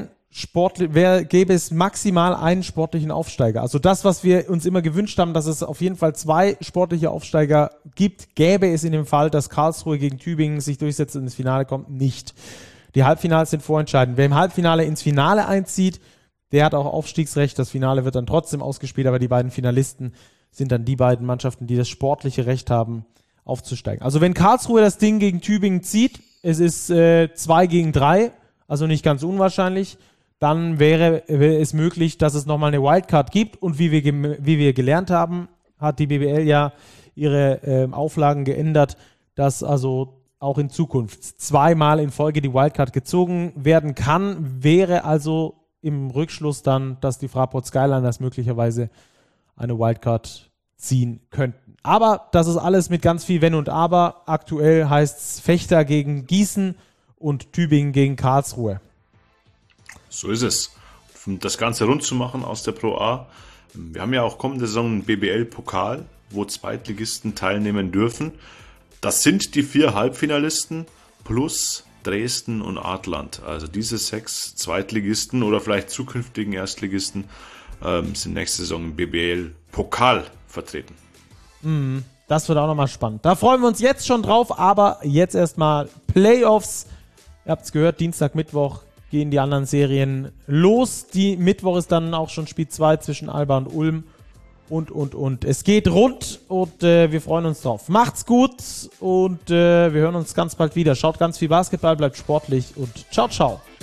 es maximal einen sportlichen Aufsteiger. Also das, was wir uns immer gewünscht haben, dass es auf jeden Fall 2 sportliche Aufsteiger gibt, gäbe es in dem Fall, dass Karlsruhe gegen Tübingen sich durchsetzt und ins Finale kommt, nicht. Die Halbfinals sind vorentscheidend. Wer im Halbfinale ins Finale einzieht, der hat auch Aufstiegsrecht. Das Finale wird dann trotzdem ausgespielt, aber die beiden Finalisten sind dann die beiden Mannschaften, die das sportliche Recht haben, aufzusteigen. Also wenn Karlsruhe das Ding gegen Tübingen zieht, es ist 2 gegen 3, also nicht ganz unwahrscheinlich, dann wäre es möglich, dass es nochmal eine Wildcard gibt. Und wie wir gelernt haben, hat die BBL ja ihre Auflagen geändert, dass also auch in Zukunft 2-mal in Folge die Wildcard gezogen werden kann. Wäre also im Rückschluss dann, dass die Fraport Skyliners möglicherweise eine Wildcard ziehen könnten. Aber das ist alles mit ganz viel Wenn und Aber. Aktuell heißt es Fechter gegen Gießen und Tübingen gegen Karlsruhe. So ist es. Um das Ganze rund zu machen aus der Pro A, wir haben ja auch kommende Saison einen BBL-Pokal, wo Zweitligisten teilnehmen dürfen. Das sind die 4 Halbfinalisten plus Dresden und Adland. Also diese 6 Zweitligisten oder vielleicht zukünftigen Erstligisten sind nächste Saison im BBL-Pokal vertreten. Das wird auch nochmal spannend. Da freuen wir uns jetzt schon drauf, aber jetzt erstmal Playoffs. Ihr habt es gehört, Dienstag, Mittwoch gehen die anderen Serien los. Die Mittwoch ist dann auch schon Spiel 2 zwischen Alba und Ulm. Und. Es geht rund und wir freuen uns drauf. Macht's gut und wir hören uns ganz bald wieder. Schaut ganz viel Basketball, bleibt sportlich und ciao, ciao.